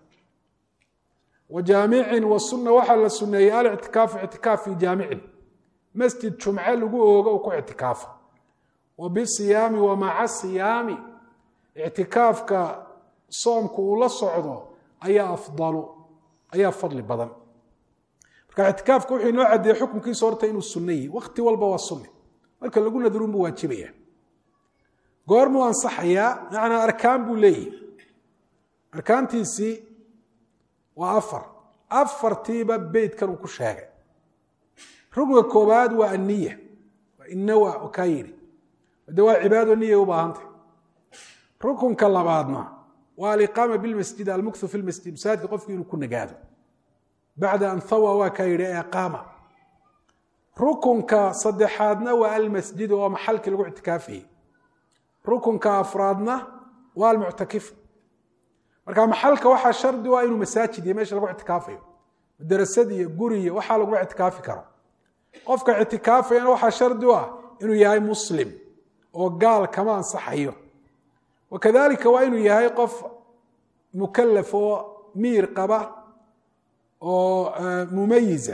[SPEAKER 1] wa jaamicin wasunna waxaa la suneeyey alictikaafu ictikaaf fii jaamicin masjid jumce lagu oogo uu ku ictikaafo wa bisiyaami wa maca siyaami ictikaafka soomku uu la socdo ayaa afdalu ayaa fadli badan marka ictikaafka wuxuu inoo cadeeyey xukunkiisa horta inuu sunno yihi wakti walba waa sunne marka lagu nadruun buu waajibaya goormuu ansaxayaa macnaa arkaan buu leeyahy arkaantiisii waa afar afartiiba beydkan uu ku sheegay rugga koobaad waa anniya waa inawa oo kaa yidhi de waa cibaado niya u baahantay rukunka labaadna waa aliqaama bilmasjid almukthu fi lmasjid masaajidka qofkii inuu ku nagaado bacda an hawa waa kaa yidhi eqaama rukunka saddexaadna waa almasjid oo maxalkii lagu ictikaafayey rukunka afraadna waa almuctakif marka maxalka waxaa shardi u ah inuu masaajid iyo meesha lagu ictikaafayo madarasad iyo guri iyo waxaa laguma ictikaafi karo qofka ictikaafayana waxaa shardi u ah inuu yahay muslim oo gaal kama ansaxayo wakadalika waa inuu yahay qof mukalaf oo miir qaba oo mumayiza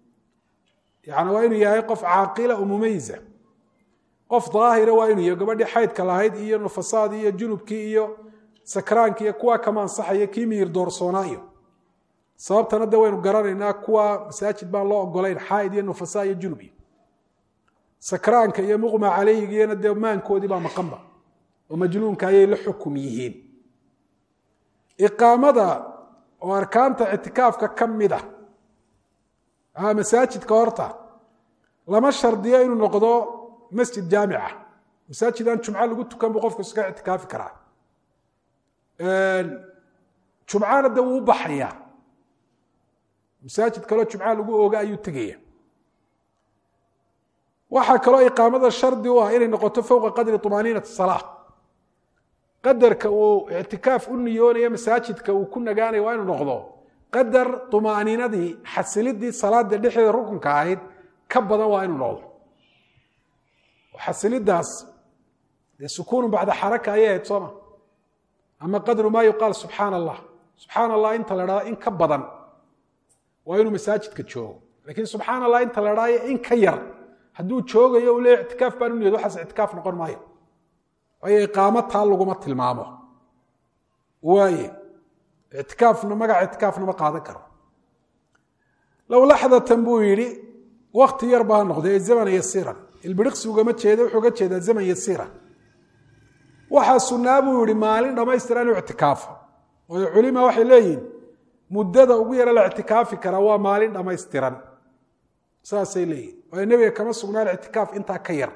[SPEAKER 1] yani waa inuu yahay qof caaqila oo mumayiza qof daahira waa inuu yahay gabadhii xaydka lahayd iyo nufasaadii iyo junubkii iyo sakraankii iyo kuwa kama ansaxayo kii miir doorsoonaayo sababtana de waynu garanaynaa kuwa masaajid baan loo ogolayn xaaid iyo nufasaa iyo junub iyo sakraanka iyo muqma caleyhigiyana dee maankoodii baa maqanba oo majnuunka ayay la xukum yihiin iqaamada oo arkaanta ictikaafka ka mid ah masaajidka horta lama shardiyo inuu noqdo masjid jaamica masaajid aan jumco lagu tukan buu qofku iska ictikaafi karaa jumcana de wuu u baxayaa masaajid kaloo jumca lagu ooga ayuu tegaya waxaa kaloo iqaamada shardi u ah inay noqoto fowqa qadri طumaaniinati salaa qadarka uu ictikaaf u niyoonayo masaajidka uu ku nagaanayo waa inuu noqdo qadar طumaaniinadii xasilidii salaada dhexdeeda rukunka ahayd ka badan waa inuu noqdo xasilidaas dee sukuunu bacda xaraka ayay ahayd sooma ama qadru maa yuqaal subxaana allah subxaana allah inta la dhahdo in ka badan waa inuu masaajidka joogo lakiin subxaana allah inta la dhahaayo in ka yar hadduu joogayo u leeya ictikaaf baan u niyado waxaas ictikaaf noqon maayo waayo iqaamo taa laguma tilmaamo waaye ictikaafna magaca ictikaafna ma qaadan karo low laxdatan buu yidhi wakti yar baa noqday zaman yasiiran ilbiriqsi ugama jeeda wuxuu uga jeedaa zaman yasiiran waxaa sunnaa buu yihi maalin dhammaystiran inuu ictikaafo waayo culima waxay leeyihin muddada ugu yara la ictikaafi karaa waa maalin dhammaystiran saasay leeyihin waayo nebiga kama sugnaan ictikaaf intaa ka yar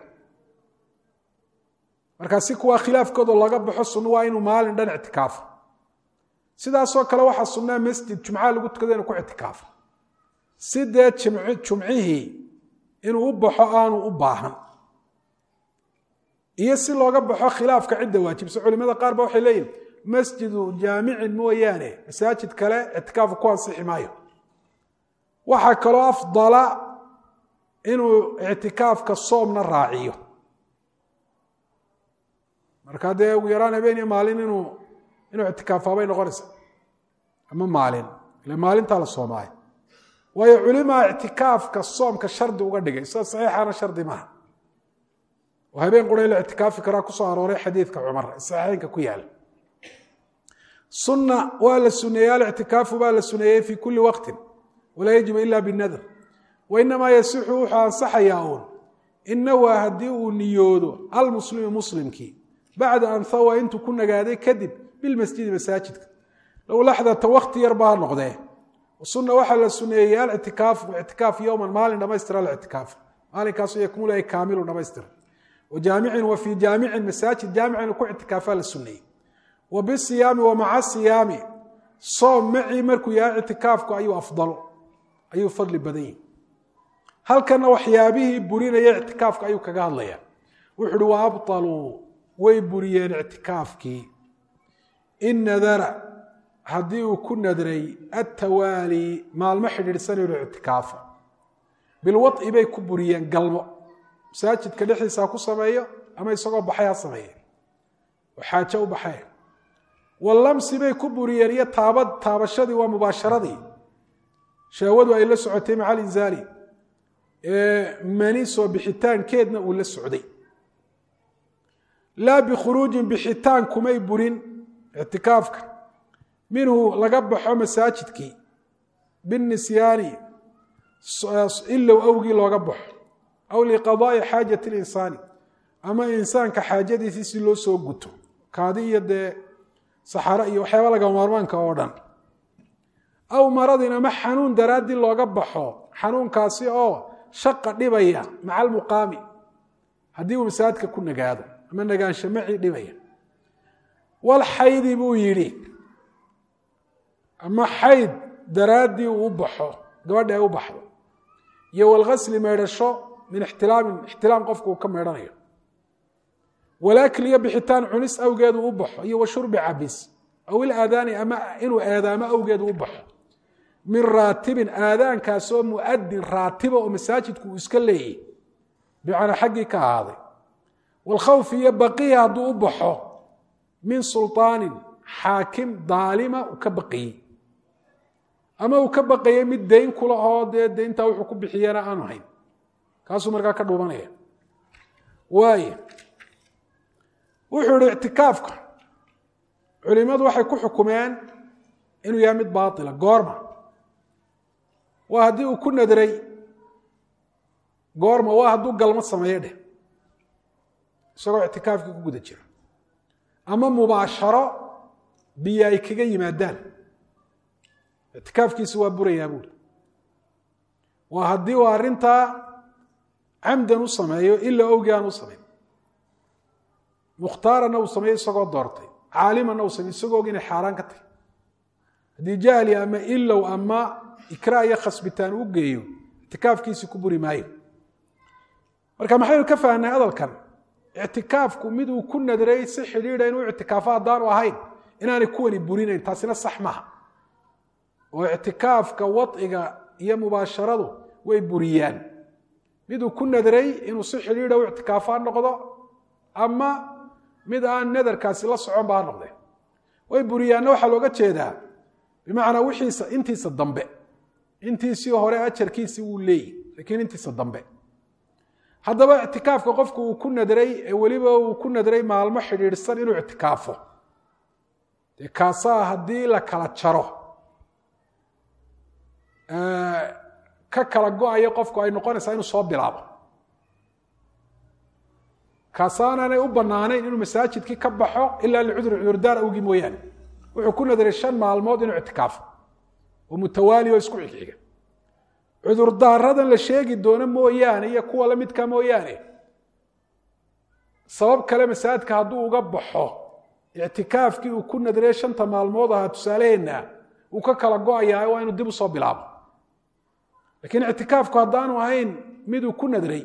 [SPEAKER 1] markaa si kuwaa khilaafkooda laga baxo sunno waa inuu maalin dhan ictikaafo sidaasoo kale waxaa sunnaa masjid jumcaha lagu tukado inuu ku ictikaafo si dee jumcihii inuu u baxo aanu u baahan iyo si looga baxo khilaafka cidda waajibsa culimada qaar ba waxay leeyihin masjidu jaamicin mooyaane masaajid kale ictikaafu ku ansixi maayo waxaa kaloo afdala inuu ictikaafka soomna raaciyo markaa dee ugu yaraan habeen iyo maalin inuu inuu ictikaafaabay noqonaysa ama maalin ile maalintaa la soomaayo waayo culimaa ictikaafka soomka shardi uga dhigay sida saxiixana shardi maaha oo habeen qura la ictikaafi karaa kusoo arooray xadiidka cumar saxiixeynka ku yaala sunna waa la suneeyey alictikaafu baa la suneeyey fii kulli waqtin walaa yajibu ila binadr wainamaa yasixu wuxuu ansaxayaa uun inawa haddii uu niyoodo almuslimu muslimkii bacda an hawa intuu ku nagaaday kadib bilmasjidi masaajidka low laxdata wakti yar baa noqdee sunna waxaa la suneeyey alictikaafu ictikaaf yowman maalin dhamaystira alictikaaf maalinkaasu yakmulu ay kaamilu dhamaystira wajaamicin wa fii jaamicin masaajid jaamicin ku ictikaafaa la suneeyey wa bisiyaami wa maca siyaami soom macii markuu yahay ictikaafku ayuu afdalo ayuu fadli badan yihi halkana waxyaabihii burinaya ictikaafka ayuu kaga hadlaya wuxu uhi wa abطaluu way buriyeen ictikaafkii in nadara haddii uu ku nadray attawaali maalmo xidhiidhsan inuu ictikaafa bilwaط'i bay ku buriyeen galmo masaajidka dhexdiisa ku sameeyo ama isagoo baxay ha sameeye oo xaajo u baxee walamsi bay ku buriyeen iyo taabad taabashadii waa mubaasharadii shahwadu ay la socotay maca alinzaali ee mani soo bixitaankeedna uu la socday laa bikhuruujin bixitaan kumay burin ictikaafka minhu laga baxo masaajidkii binisyaani ilow awgii looga baxo aw liqadaa'i xaajati linsaani ama insaanka xaajadiisii si loo soo guto kaadi iyo dee saxaro iyo waxyaaba laga maarmaanka oo dhan aw maradin ama xanuun daraaddii looga baxo xanuunkaasi oo shaqa dhibaya maca almuqaami haddii uu masaajidka ku nagaado ama nagaansho macii dhibaya wal xaydi buu yidhi ama xayd daraaddii uu u baxo gabadha ay u baxdo iyo walghasli meydhasho min ixtilaamin ixtilaam qofku uu ka meydhanayo walaakliyo bixitaan cunis awgeedu u baxo iyo wa shurbi cabis aw ilaadaani ama inuu eedaamo awgeedu u baxo min raatibin aadaankaasoo muadin raatiba oo masaajidku uu iska leeyay bicnaa xaggii ka ahaaday walkhawf iyo baqiya hadduu u baxo min sulطaanin xaakim daalima uu ka baqiyey ama uu ka baqayay mid dayn kula oo dee dayntaa wuxuu ku bixiyana aanu hayn kaasuu markaa ka dhuubanaya waaye wuxuu yihi ictikaafka culimadu waxay ku xukumeen inuu yahay mid baatila goorma waa haddii uu ku nadray goorma waa hadduu galmo sameeyo dheh isagoo ictikaafkii ku guda jira ama mubaasharo biyo ay kaga yimaadaan ictikaafkiisi waa burayaa buuri waa haddii uu arrintaa camdan u sameeyo ilaa owgii aan u samayn mukhtaarana uu sameeyo isagoo doortay caalimanna uu sameeyo isagoo og inay xaaraan ka tahay haddii jahli ama ilow ama ikraa iyo khasbitaan u geeyo ictikaafkiisi ku buri maayo marka maxaynu ka fahnay hadalkan ictikaafku mid uu ku nadray si xidhiidha inuu ictikaafo haddaanu ahayn inaanay kuwani burinayn taasina sax maaha oo ictikaafka wadciga iyo mubaasharadu way buriyaan mid uu ku nadray inuu si xidhiidha u ictikaafo noqdo ama mid aan nadarkaasi la socon baa noqday way buriyaanna waxaa looga jeedaa bimacnaa wixiisa intiisa dambe intiisii hore ajarkiisii wuu leeyahy laakiin intiisa dambe haddaba ictikaafka qofku uu ku nadray ee weliba uu ku nadray maalmo xidhiidhsan inuu ictikaafo dee kaasaa haddii la kala jaro ka kala go-ayo qofku ay noqonaysaa inuu soo bilaabo kaasaananay u banaanayn inuu masaajidkii ka baxo ilaa licudur cudurdaar awgii mooyaane wuxuu ku nadaray shan maalmood inuu ictikaafo oo mutawaali oo isku xigxiga cudurdaaradan la sheegi doono mooyaane iyo kuwa la midka mooyaane sabab kale masaajidka hadduu uga baxo ictikaafkii uu ku nadaray shanta maalmood ahaa tusaaleheenna uu ka kala go-ayaa waa inuu dib u soo bilaabo laakiin ictikaafku haddaanu ahayn miduu ku nadray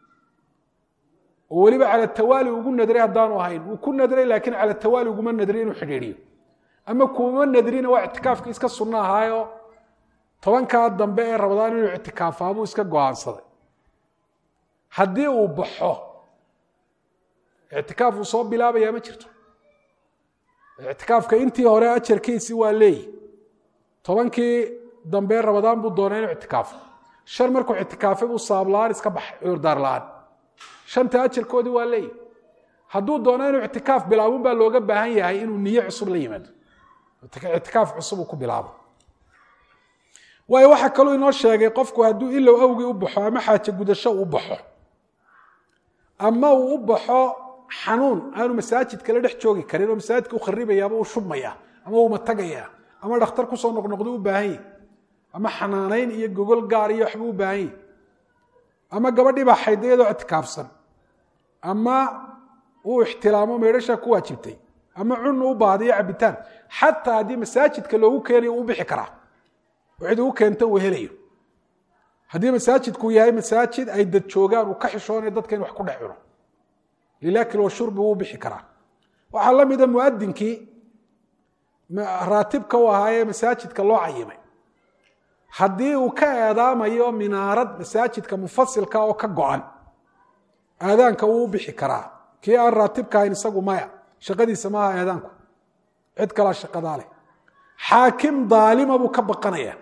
[SPEAKER 1] oo weliba cala tawaali ugu nadray haddaanu ahayn uu ku nadray laakiin cala tawaali uguma nadray inuu xidhiidhiyo ama kuma nadrina waa ictikaafkii iska sunno ahaayo tobankaa dambe ee rabadaan inuu ictikaafa buu iska go-aansaday haddii uu baxo ictikaaf uu soo bilaabayaa ma jirto ictikaafka intii hore ajarkiisii waa leeyi tobankii dambe ee rabadaan buu doonay inuu ictikaafo shan markuu ictikaafay buu saabla-aan iska baxay cudurdaar la-aan shanta ajarkoodii waa leeyi hadduu doono inuu ictikaaf bilaabun baa looga baahan yahay inuu niyo cusub la yimaado ictikaaf cusub uu ku bilaabo waayo waxaa kaloo inoo sheegay qofku hadduu ilow awgii u baxo ama xaaje gudasho u baxo ama uu u baxo xanuun aanu masaajidka la dhex joogi karin oo masaajidka u kharibaya ama uu shubmaya ama uu matagaya ama dhakhtar kusoo noqnoqdo u baahan yahy ama xanaanayn iyo gogol gaar iyo waxba u baahan yahy ama gabadhii baa xayda iyadoo ictikaafsan ama uu ixtilaamo meedhashaa ku waajibtay ama cunna u baahdayo cabitaan xataa haddii masaajidka loogu keenayo u bixi karaa oo cid ugu keenta uu helayo haddii masaajidku yahay masaajid ay dad joogaan uu ka xishoonayo dadka in wax ku dhex cuno lilaakil wa shurbi wuu bixi karaa waxaa la mida muadinkii raatibka u ahaayee masaajidka loo cayimay haddii uu ka eedaamayo minaarad masaajidka mufasilka oo ka go-an aadaanka wuu u bixi karaa kii aan raatibka ahayn isagu maya shaqadiisa maaha eedaanku cid kalaa shaqadaa leh xaakim daalima buu ka baqanaya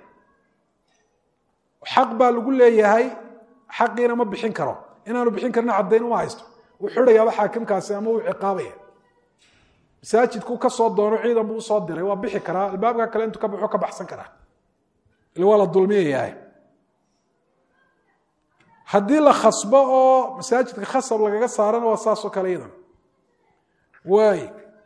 [SPEAKER 1] xaq baa lagu leeyahay xaqiina ma bixin karo inaanu bixin karna caddayn uma haysto wuu xidhayaaba xaakimkaasi ama uu ciqaabaya masaajidku ka soo doono ciidan buu usoo diray waa bixi karaa albaabka kale intuu ka baxo ka baxsan karaa ila waa la dulmiyayahay haddii la khasbo oo masaajidka khasab lagaga saarana waa saasoo kale iyadan waay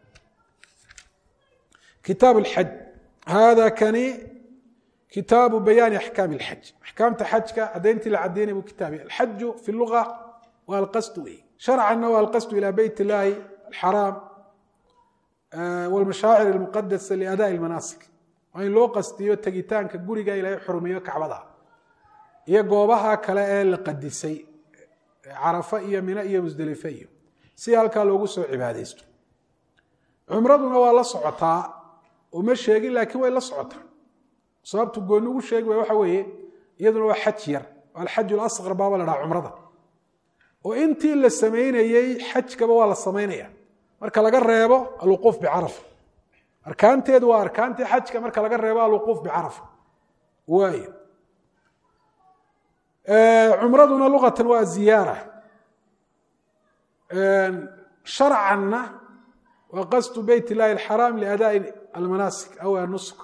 [SPEAKER 1] kitaab alxaj hada kani kitaabu bayaani axkaami alxaj axkaamta xajka caddayntii la caddaynay buu kitaab yahay alxaju fi luga waa alqasdu wey sharcanna waa alqasdu ilaa beyt illaahi alxaraam walmashaacir almuqadasa liadaa'i almanaasik waa in loo qastiyo tegitaanka guriga ilaahay xurumiyo kacbada iyo goobaha kale ee la qadisay carafa iyo mina iyo musdelife iyo si halkaa loogu soo cibaadaysto cumraduna waa la socotaa uma sheegin laakiin way la socotaa sababtu gooni ugu sheegi waay waxa weeye iyaduna waa xaj yar alxaju alasqar baaba la dhaha cumrada oo intii la samaynayey xajkaba waa la samaynaya marka laga reebo alwuquuf bicarafa arkaanteedu waa arkaantii xajka marka laga reebo alwuquuf bicarafa waayo cumraduna luqatan waa ziyaara sharcanna waa qasdu beyt illaahi alxaraam liadaa'i almanaasik aw anusuk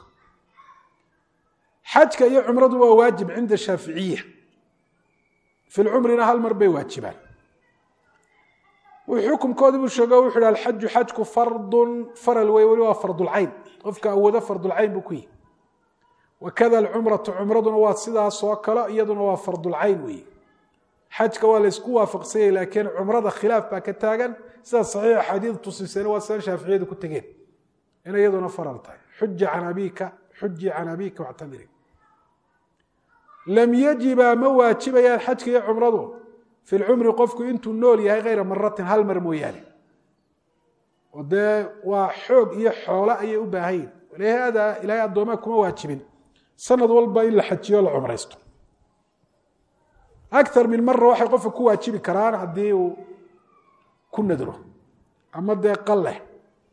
[SPEAKER 1] xajka iyo cumradu waa waajib cinda shaaficiya fi lcumrina hal mar bay waajibaan xukumkoodii buu sheego wuxu hi alxaju xajku fardun faral wey weli waa fardulcayn qofka awoodo fardulcayn buu ku yihi wakada alcumratu cumraduna waa sidaas oo kale iyaduna waa fardulcayn weeye xajka waa laysku waafaqsanyay laakiin cumrada khilaaf baa ka taagan sida saxiix axaadiid tusisana waa sida shaaficiyadu ku tegeen inay iyaduna faral tahay xuji can abika xuji can abika wactamiri lam yajiba ma waajibayaan xajka iyo cumradu fi lcumri qofku intuu nool yahay hayra maratin hal mar mooyaane oo dee waa xoog iyo xoolo ayay u baahan yihin walihaada ilaahay addoomaa kuma waajibin sanad walba in la xajiyo la cumraysto akar min mara waxay qofka ku waajibi karaan haddii uu ku nadro ama dee qal leh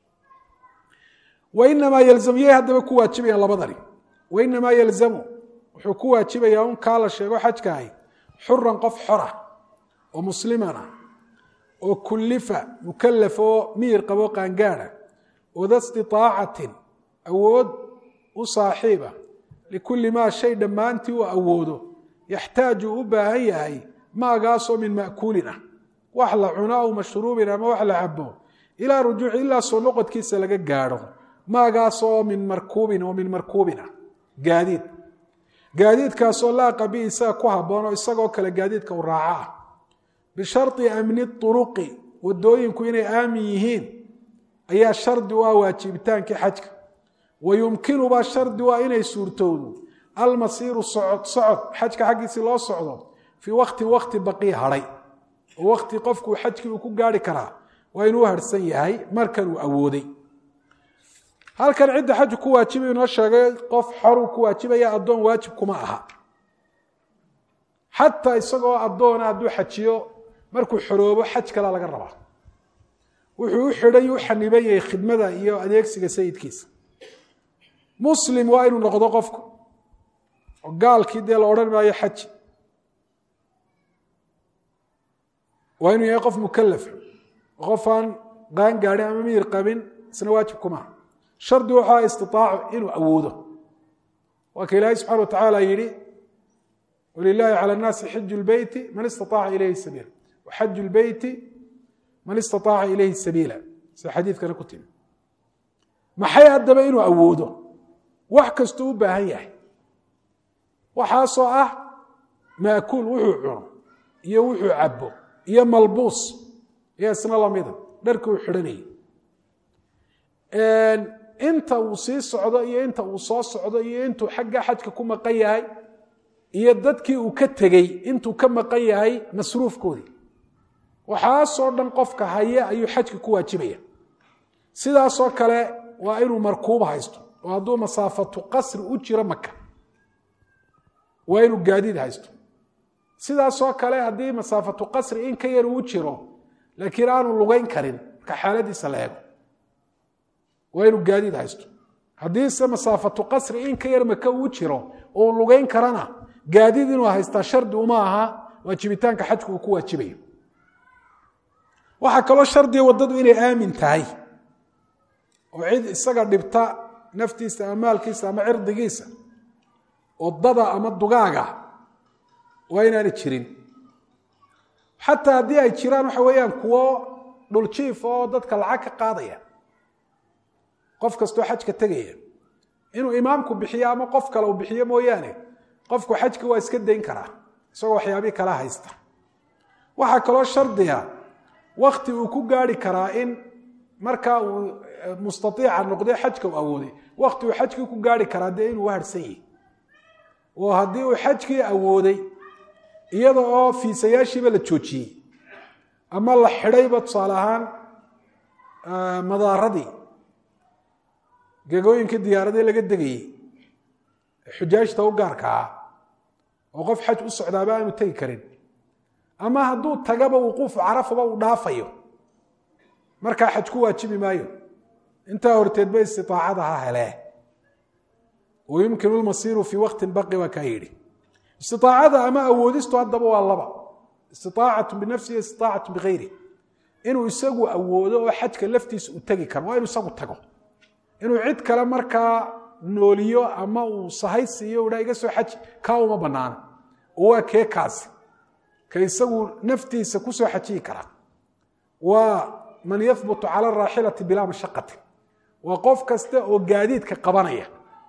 [SPEAKER 1] wainamaa yalzamu yay haddaba ku waajibayaan labadani wainamaa yalzamu wuxuu ku waajibayaa un kaa la sheego xajka ahy xuran qof xora oo muslimana oo kullifa mukallaf oo miyir qabo qaangaada oo da istitaacatin awood u saaxiiba likulli maa shay dhammaantii uu awoodo yaxtaaju u baahan yahay maagaasoo min ma'kuulin ah wax la cuno aw mashruubin ama wax la cabo ilaa rujuuci ilaa soo noqodkiisa laga gaadho maagaasoo min markuubin oo min markuubin ah gaadiid gaadiidkaasoo laaqa bi isaga ku habboon oo isagoo kale gaadiidka u raaca ah bishardi amni uruqi wadooyinku inay aamin yihiin ayaa shardi u ah waajibitaankii xajka wayumkinuba shardi u ah inay suurtowdo almasiiru socod socod xajka xaggiisii loo socdo fii waktin wakti baqii hadhay oo wakti qofku xajkii uu ku gaari karaa waa inuu harhsan yahay markan uu awooday halkan cidda xaju ku waajibay inoo sheegay qof xoruu ku waajibaya addoon waajib kuma aha xataa isagoo addoona hadduu xajiyo markuu xoroobo xaj kale laga rabaa wuxuu u xidhay u xaniban yahay khidmada iyo adeegsiga sayidkiisa muslim waa inuu noqdo qofku oo gaalkii dee la odhan maayo xaji waa inuu yahay qof mukalafa qof aan qaan gaadhin ama miyir qabin isna waajib kumaha shardi waxaa istitaacu inuu awoodo waa ka ilaahay subxana wa tacaala yidhi walilaahi cala nnaasi xiju lbeyti man istaaaca ilayhi sabiila waxaju lbeyti man istaaaca ilayhi sabiila sida xadiidkana ku timi maxay haddaba inuu awoodo wax kastuu u baahan yahay waxaasoo ah maakuul wuxuu cuno iyo wuxuu cabo iyo malbuus iyo isna lamida dharkii uu xidhanayay inta uu sii socdo iyo inta uu soo socdo iyo intuu xagga xajka ku maqan yahay iyo dadkii uu ka tegey intuu ka maqan yahay masruufkoodii waxaasoo dhan qofka haya ayuu xajka ku waajibaya sidaasoo kale waa inuu markuub haysto oo hadduu masaafatu qasri u jiro maka waa inuu gaadiid haysto sidaasoo kale haddii masaafatu qasri in ka yar uu jiro laakiin aanu lugayn karin marka xaaladiisa la eego waa inuu gaadiid haysto haddiise masaafatu qasri in ka yar maka uu jiro oo lugayn karana gaadiid inuu haystaa shardi uma aha waajibitaanka xajku uu ku waajibayo waxaa kaloo shardiga waddadu inay aamin tahay oo cid isaga dhibta naftiisa ama maalkiisa ama cirdigiisa odada ama dugaaga waa inaana jirin xataa haddii ay jiraan waxa weeyaan kuwo dhuljiif oo dadka lacag ka qaadaya qof kastoo xajka tegaya inuu imaamku bixiyo ama qof kale uu bixiyo mooyaane qofku xajka waa iska dayn karaa isagoo waxyaabii kala haysta waxaa kaloo shardiga wakti uu ku gaari karaa in markaa uu mustaiica noqday xajka uu awooday wakti uu xajkii ku gaari karaa dee inuu harhsan yahi oo haddii uu xajkii awooday iyada oo fiisayaashiiba la joojiyey ama la xidhayba tusaale ahaan madaaradii gegooyinkii diyaaradii laga degayey xujaajta u gaarka ah oo qof xaj u socdaaba aanu tegi karin ama hadduu tagaba wuquufu carafaba uu dhaafayo markaa xaj ku waajibi maayo intaa horteedba istiaacada ha hele wayumkinu lmasiiru fii waqtin baqi waa kaa yidhi istiaacada ama awoodistu haddaba waa laba istiaacatu binafsihi istiaacatu bigayri inuu isagu awoodo oo xajka laftiisa u tegi karo waa inuu isagu tago inuu cid kale markaa nooliyo ama uu sahay siiyo dha iga soo xaji kaa uma banaana oo waa kee kaasi ka isagu naftiisa ku soo xajiyi karaa waa man yahbutu cala araaxilati bilaa mashaqatin waa qof kasta oo gaadiidka qabanaya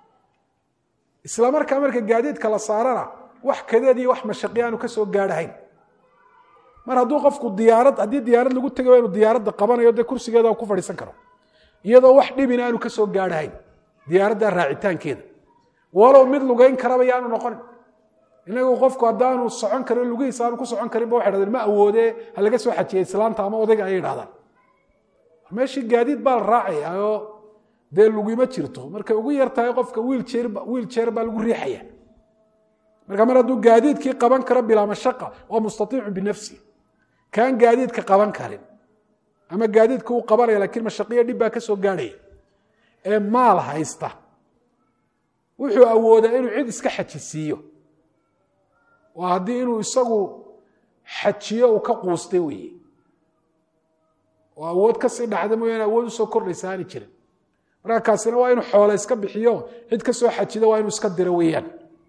[SPEAKER 1] isla markaa marka gaadiidka la saarana wax kadeed iyo wax mashaqi aanu ka soo gaadhahayn mar hadduu qofku diyaarad haddii diyaarad lagu tegay waa inuu diyaaradda qabanayo dee kursigeeda ku fadhiisan karo iyadoo wax dhibina aanu ka soo gaadhahayn diyaaradda raacitaankeeda walow mid lugayn karaba yaanu noqonin inagu qofku haddaanu socon karin lugihiisa aanu ku socon karinba waxay dhahdeen ma awoodee ha laga soo xajiyey islaanta ama odayga ayay dhahdaan meeshii gaadiid baa la raacaya oo dee lugima jirto markay ugu yar tahay qofka wiiljeer wiiljeer baa lagu riixaya marka mar hadduu gaadiidkii qaban karo bilaa mashaqa waa mustatiicu binafsi kaan gaadiidka qaban karin ama gaadiidka uu qabanaya laakiin mashaqiyo dhib baa ka soo gaadhaya ee maal haysta wuxuu awoodaa inuu cid iska xajisiiyo waa haddii inuu isagu xajiyo uu ka quustay weeye oo awood ka sii dhacda mooyaane awood usoo kordhaysa aani jirin markaa kaasina waa inuu xoole iska bixiyo cid ka soo xajida waa inuu iska diro weeyaan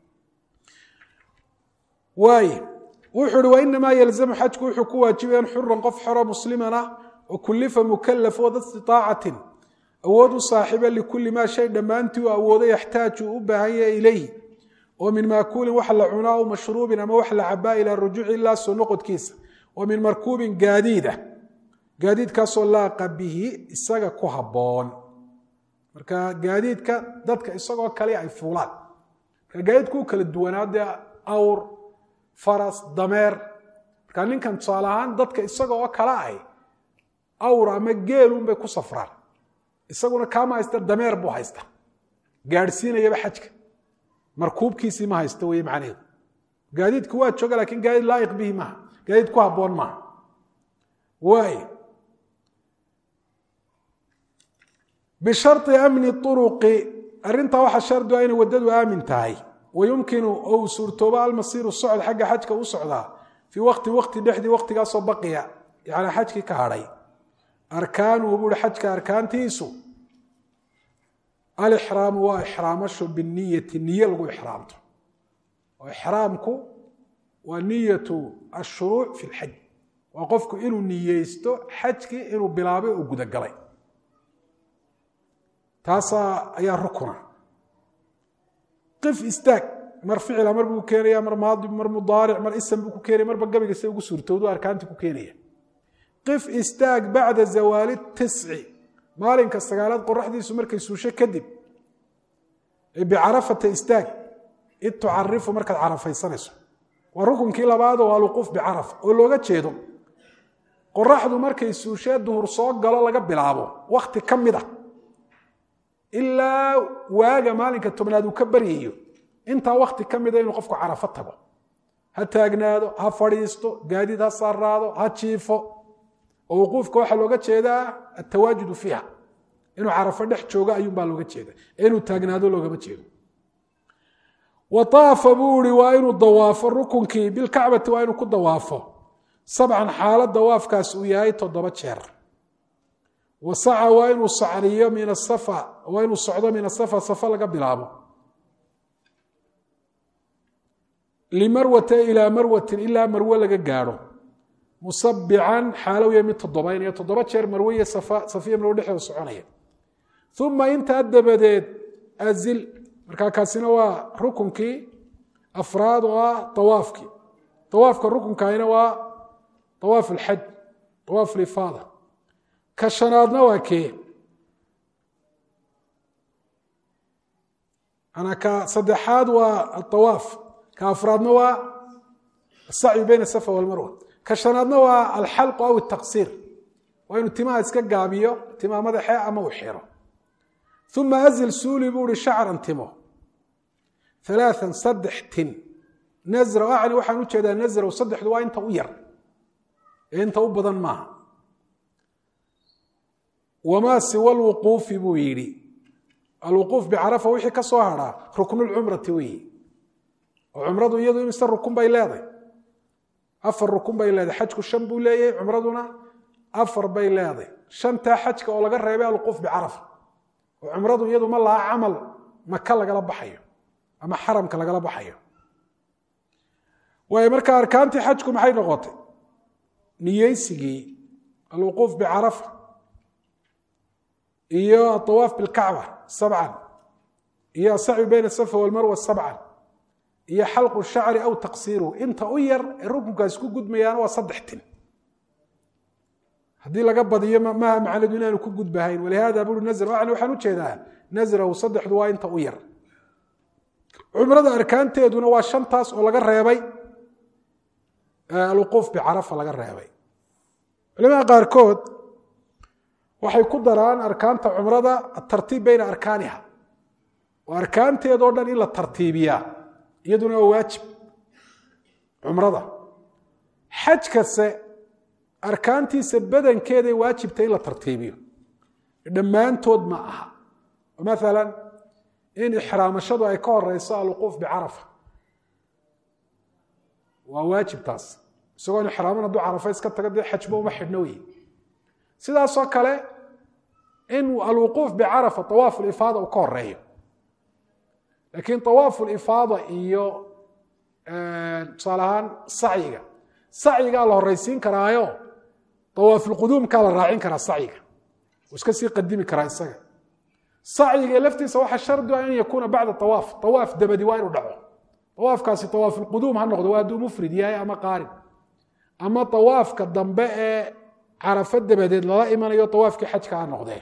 [SPEAKER 1] waaye wuxuu uhi wainamaa yalzamu xajku wuxuu ku waajibayan xuran qof xoro muslimana oo kulifa mukalaf wada istitaacatin awood u saaxiiba likulli maa shay dhammaantii uu awoodo yaxtaaju u baahan yahay ilayh oo min maakuulin wax la cunaa o mashruubin ama wax la cabaa ilaa rujuuci ilaa soo noqodkiisa oo min markuubin gaadiida gaadiidkaasoo laaqa bihi isaga ku habboon marka gaadiidka dadka isagoo kale ay fuulaan marka gaadiidku u kala duwanaa dee awr faras dameer marka ninkan tusaale ahaan dadka isagoo kale ay awr ama geelun bay ku safraan isaguna kaama haysta dameer buu haysta gaadhsiinayaba xajka markuubkiisii ma haysta wey macnaheedu gaadiidku waa jooga lakin gaadiid laa'iq bihi maaha gaadiid ku habboon maaha waay bishari amni uruqi arrintaa waxaa shardi a inay waddadu aamin tahay wayumkinu oo uu suurtoobo almasiiru socod xagga xajka u socdaa fii waqti waqti dhexdii waqtigaasoo baqiya yani xajkii ka hadhay arkaanuhu buuhi xajka arkaantiisu alixraamu waa ixraamasho biniyati niye lagu ixraamto oo ixraamku waa niyatu ashuruuc fi lxaj waa qofku inuu niyeysto xajkii inuu bilaabay oo gudagalay taasaa ayaa rukuna qif istaag mar ficila mar buu keenaya mar maadi mar mudaaric mar ism buu ku keenaya marba gabiga sida ugu suurtoodu arkaantii ku keenaya qif istaag bacda zawaali tisci maalinka sagaalaad qoraxdiisu markay suusho kadib bicarafata istaag id tucarifu markaad carafaysanayso waa rukunkii labaad waa alwuquuf bicarafa oo looga jeedo qoraxdu markay suushee duhur soo galo laga bilaabo wakti ka mid a ilaa waaga maalinka tobnaad uu ka baryayo intaa wakti ka mida inuu qofku carafo tago ha taagnaado ha fadhiisto gaadiid ha saaraado ha jiifo oo wuquufka waxaa looga jeedaa atawaajudu fiiha inuu carafo dhex joogo ayuunbaa looga jeeda ee inuu taagnaado loogama jeedo waaafa buu i waa inuu dawaafo rukunkii bilkacbati waa inuu ku dawaafo sabcan xaalo dawaafkaas uu yahay toddoba jeer wasaca waa inuu sacriyo min asafa waa inuu socdo min asafa safa laga bilaabo limarwata ilaa marwatin ilaa marwe laga gaadho musabican xaalowya mid toddobaynaya toddoba jeer marwe iyo safiya marwe dhexdooda soconaya uma intaa dabadeed azil markaa kaasina waa rukunkii afraad oo ah awaafkii awaafka rukunkaina waa awaaf alxaj awaaf lifaada ka shanaadna waa kee ka saddexaad waa aawaaf ka afraadna waa asacyu bayna asafa walmarwa ka shanaadna waa alxalqu aw ataqsiir waa inuu timaha iska gaabiyo timaha madaxe ama uu xiro uma azil suuli buu uhi shacran timo alaaan saddex tin nasra acni waxaan u jeedaa nasrow saddexdu waa inta u yar ee inta u badan maaha wamaa siwa alwuquufi buu yidhi alwuquuf bicarafa wixii ka soo hadhaa ruknulcumrati weeye oo cumradu iyadu imise rukun bay leedahay afar rukun bay leedahay xajku shan buu leeyahay cumraduna afar bay leedahay shantaa xajka oo laga reebay alwuquuf bicarafa oo cumradu iyadu ma laha camal maka lagala baxayo ama xaramka lagala baxayo waayo markaa arkaantii xajku maxay noqotay niyeysigii alwuquuf bicarafa iyo awaaf bilkacba sabcan iyo asacyu bayna asafa walmarwa sabcan iyo xalqu shacri aw taqsiiruhu inta u yar ee rukunkaas ku gudmayaana waa saddex tin haddii laga badiyo maha macnadu inaanu ku gudbahayn walihaada bui nasr acni waxaan u jeedaa nasrahu saddexdu waa inta u yar cumrada arkaanteeduna waa shantaas oo laga reebay alwuquuf bicarafa laga reebay. culimada qaarkood waxay ku daraan arkaanta cumrada atartiib bayna arkaaniha, oo arkaanteedoo dhan in la tartiibiyaa iyaduna waa waajib cumrada. xaj kase arkaantiisa badankeeday waajibtay in la tartiibiyo, dhammaantood ma aha. maala in ixraamashadu ay ka horeyso alwuquuf bicarafa waa waajib taas, isagoon ixraaman hadduu carafa iska taga dee xajba uma xidhno wey. sidaasoo kale in alwuquuf bicarafa awaaf lifaada uu ka horeeyo, laakiin awaaf lifaada iyo tusaale ahaan sacyiga sacyigaa la horeysiin karaayo awaafulquduumkaa la raacin karaa sacyiga, uu iska sii qadimi karaa isaga. sacyiga laftiisa waxaa shardi ah an yakuuna bacda awaaf, awaaf dabadi waa inuu dhaco. awaafkaasi awaafulquduum ha noqdo, waa hadduu mufrid yahay ama qaarin, ama awaafka dambe ee carafo dabadeed lala imanayo awaafkii xajka ha noqdee.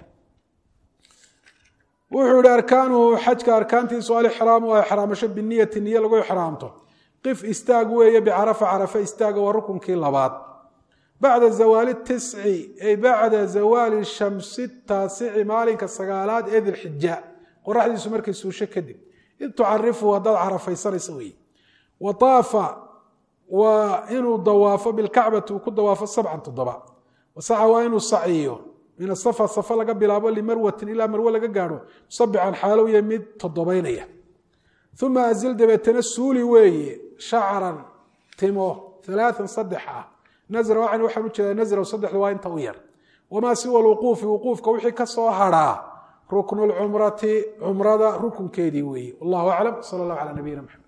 [SPEAKER 1] wuxuu ihi arkaanuhu xajka arkaantiisu alixraamu waa ixraamasho biniyati niyo lagu ixraamto. qif istaag weeye bicarafa, carafa istaaga waa rukunkii labaad. bacda zawaali tisci ay bacda zawaali shamsi taasici maalinka sagaalaad ee dilxija, qoraxdiisu markay suusho kadib. id tucarifu haddaad carafaysanaysa wey. wa taafa waa inuu dawaafo bilkacbati uu ku dawaafo sabcan toddoba. wasaca waa inuu saciyo min asafa, safa laga bilaabo limarwatin ilaa marwe laga gaadho, musabican xaalow ya mid toddobaynaya. uma azil dabeetana suuli weeye shacran timo alaaan saddex ah. nasra waxaan waxaan u jeedaa nasra saddexda waa inta u yar. wamaa siwa alwuquufi, wuquufka wixii ka soo hadhaa ruknu lcumrati, cumrada rukunkeedii weeye. wallahu aclam. sala allahu calaa nabiyina maxamed.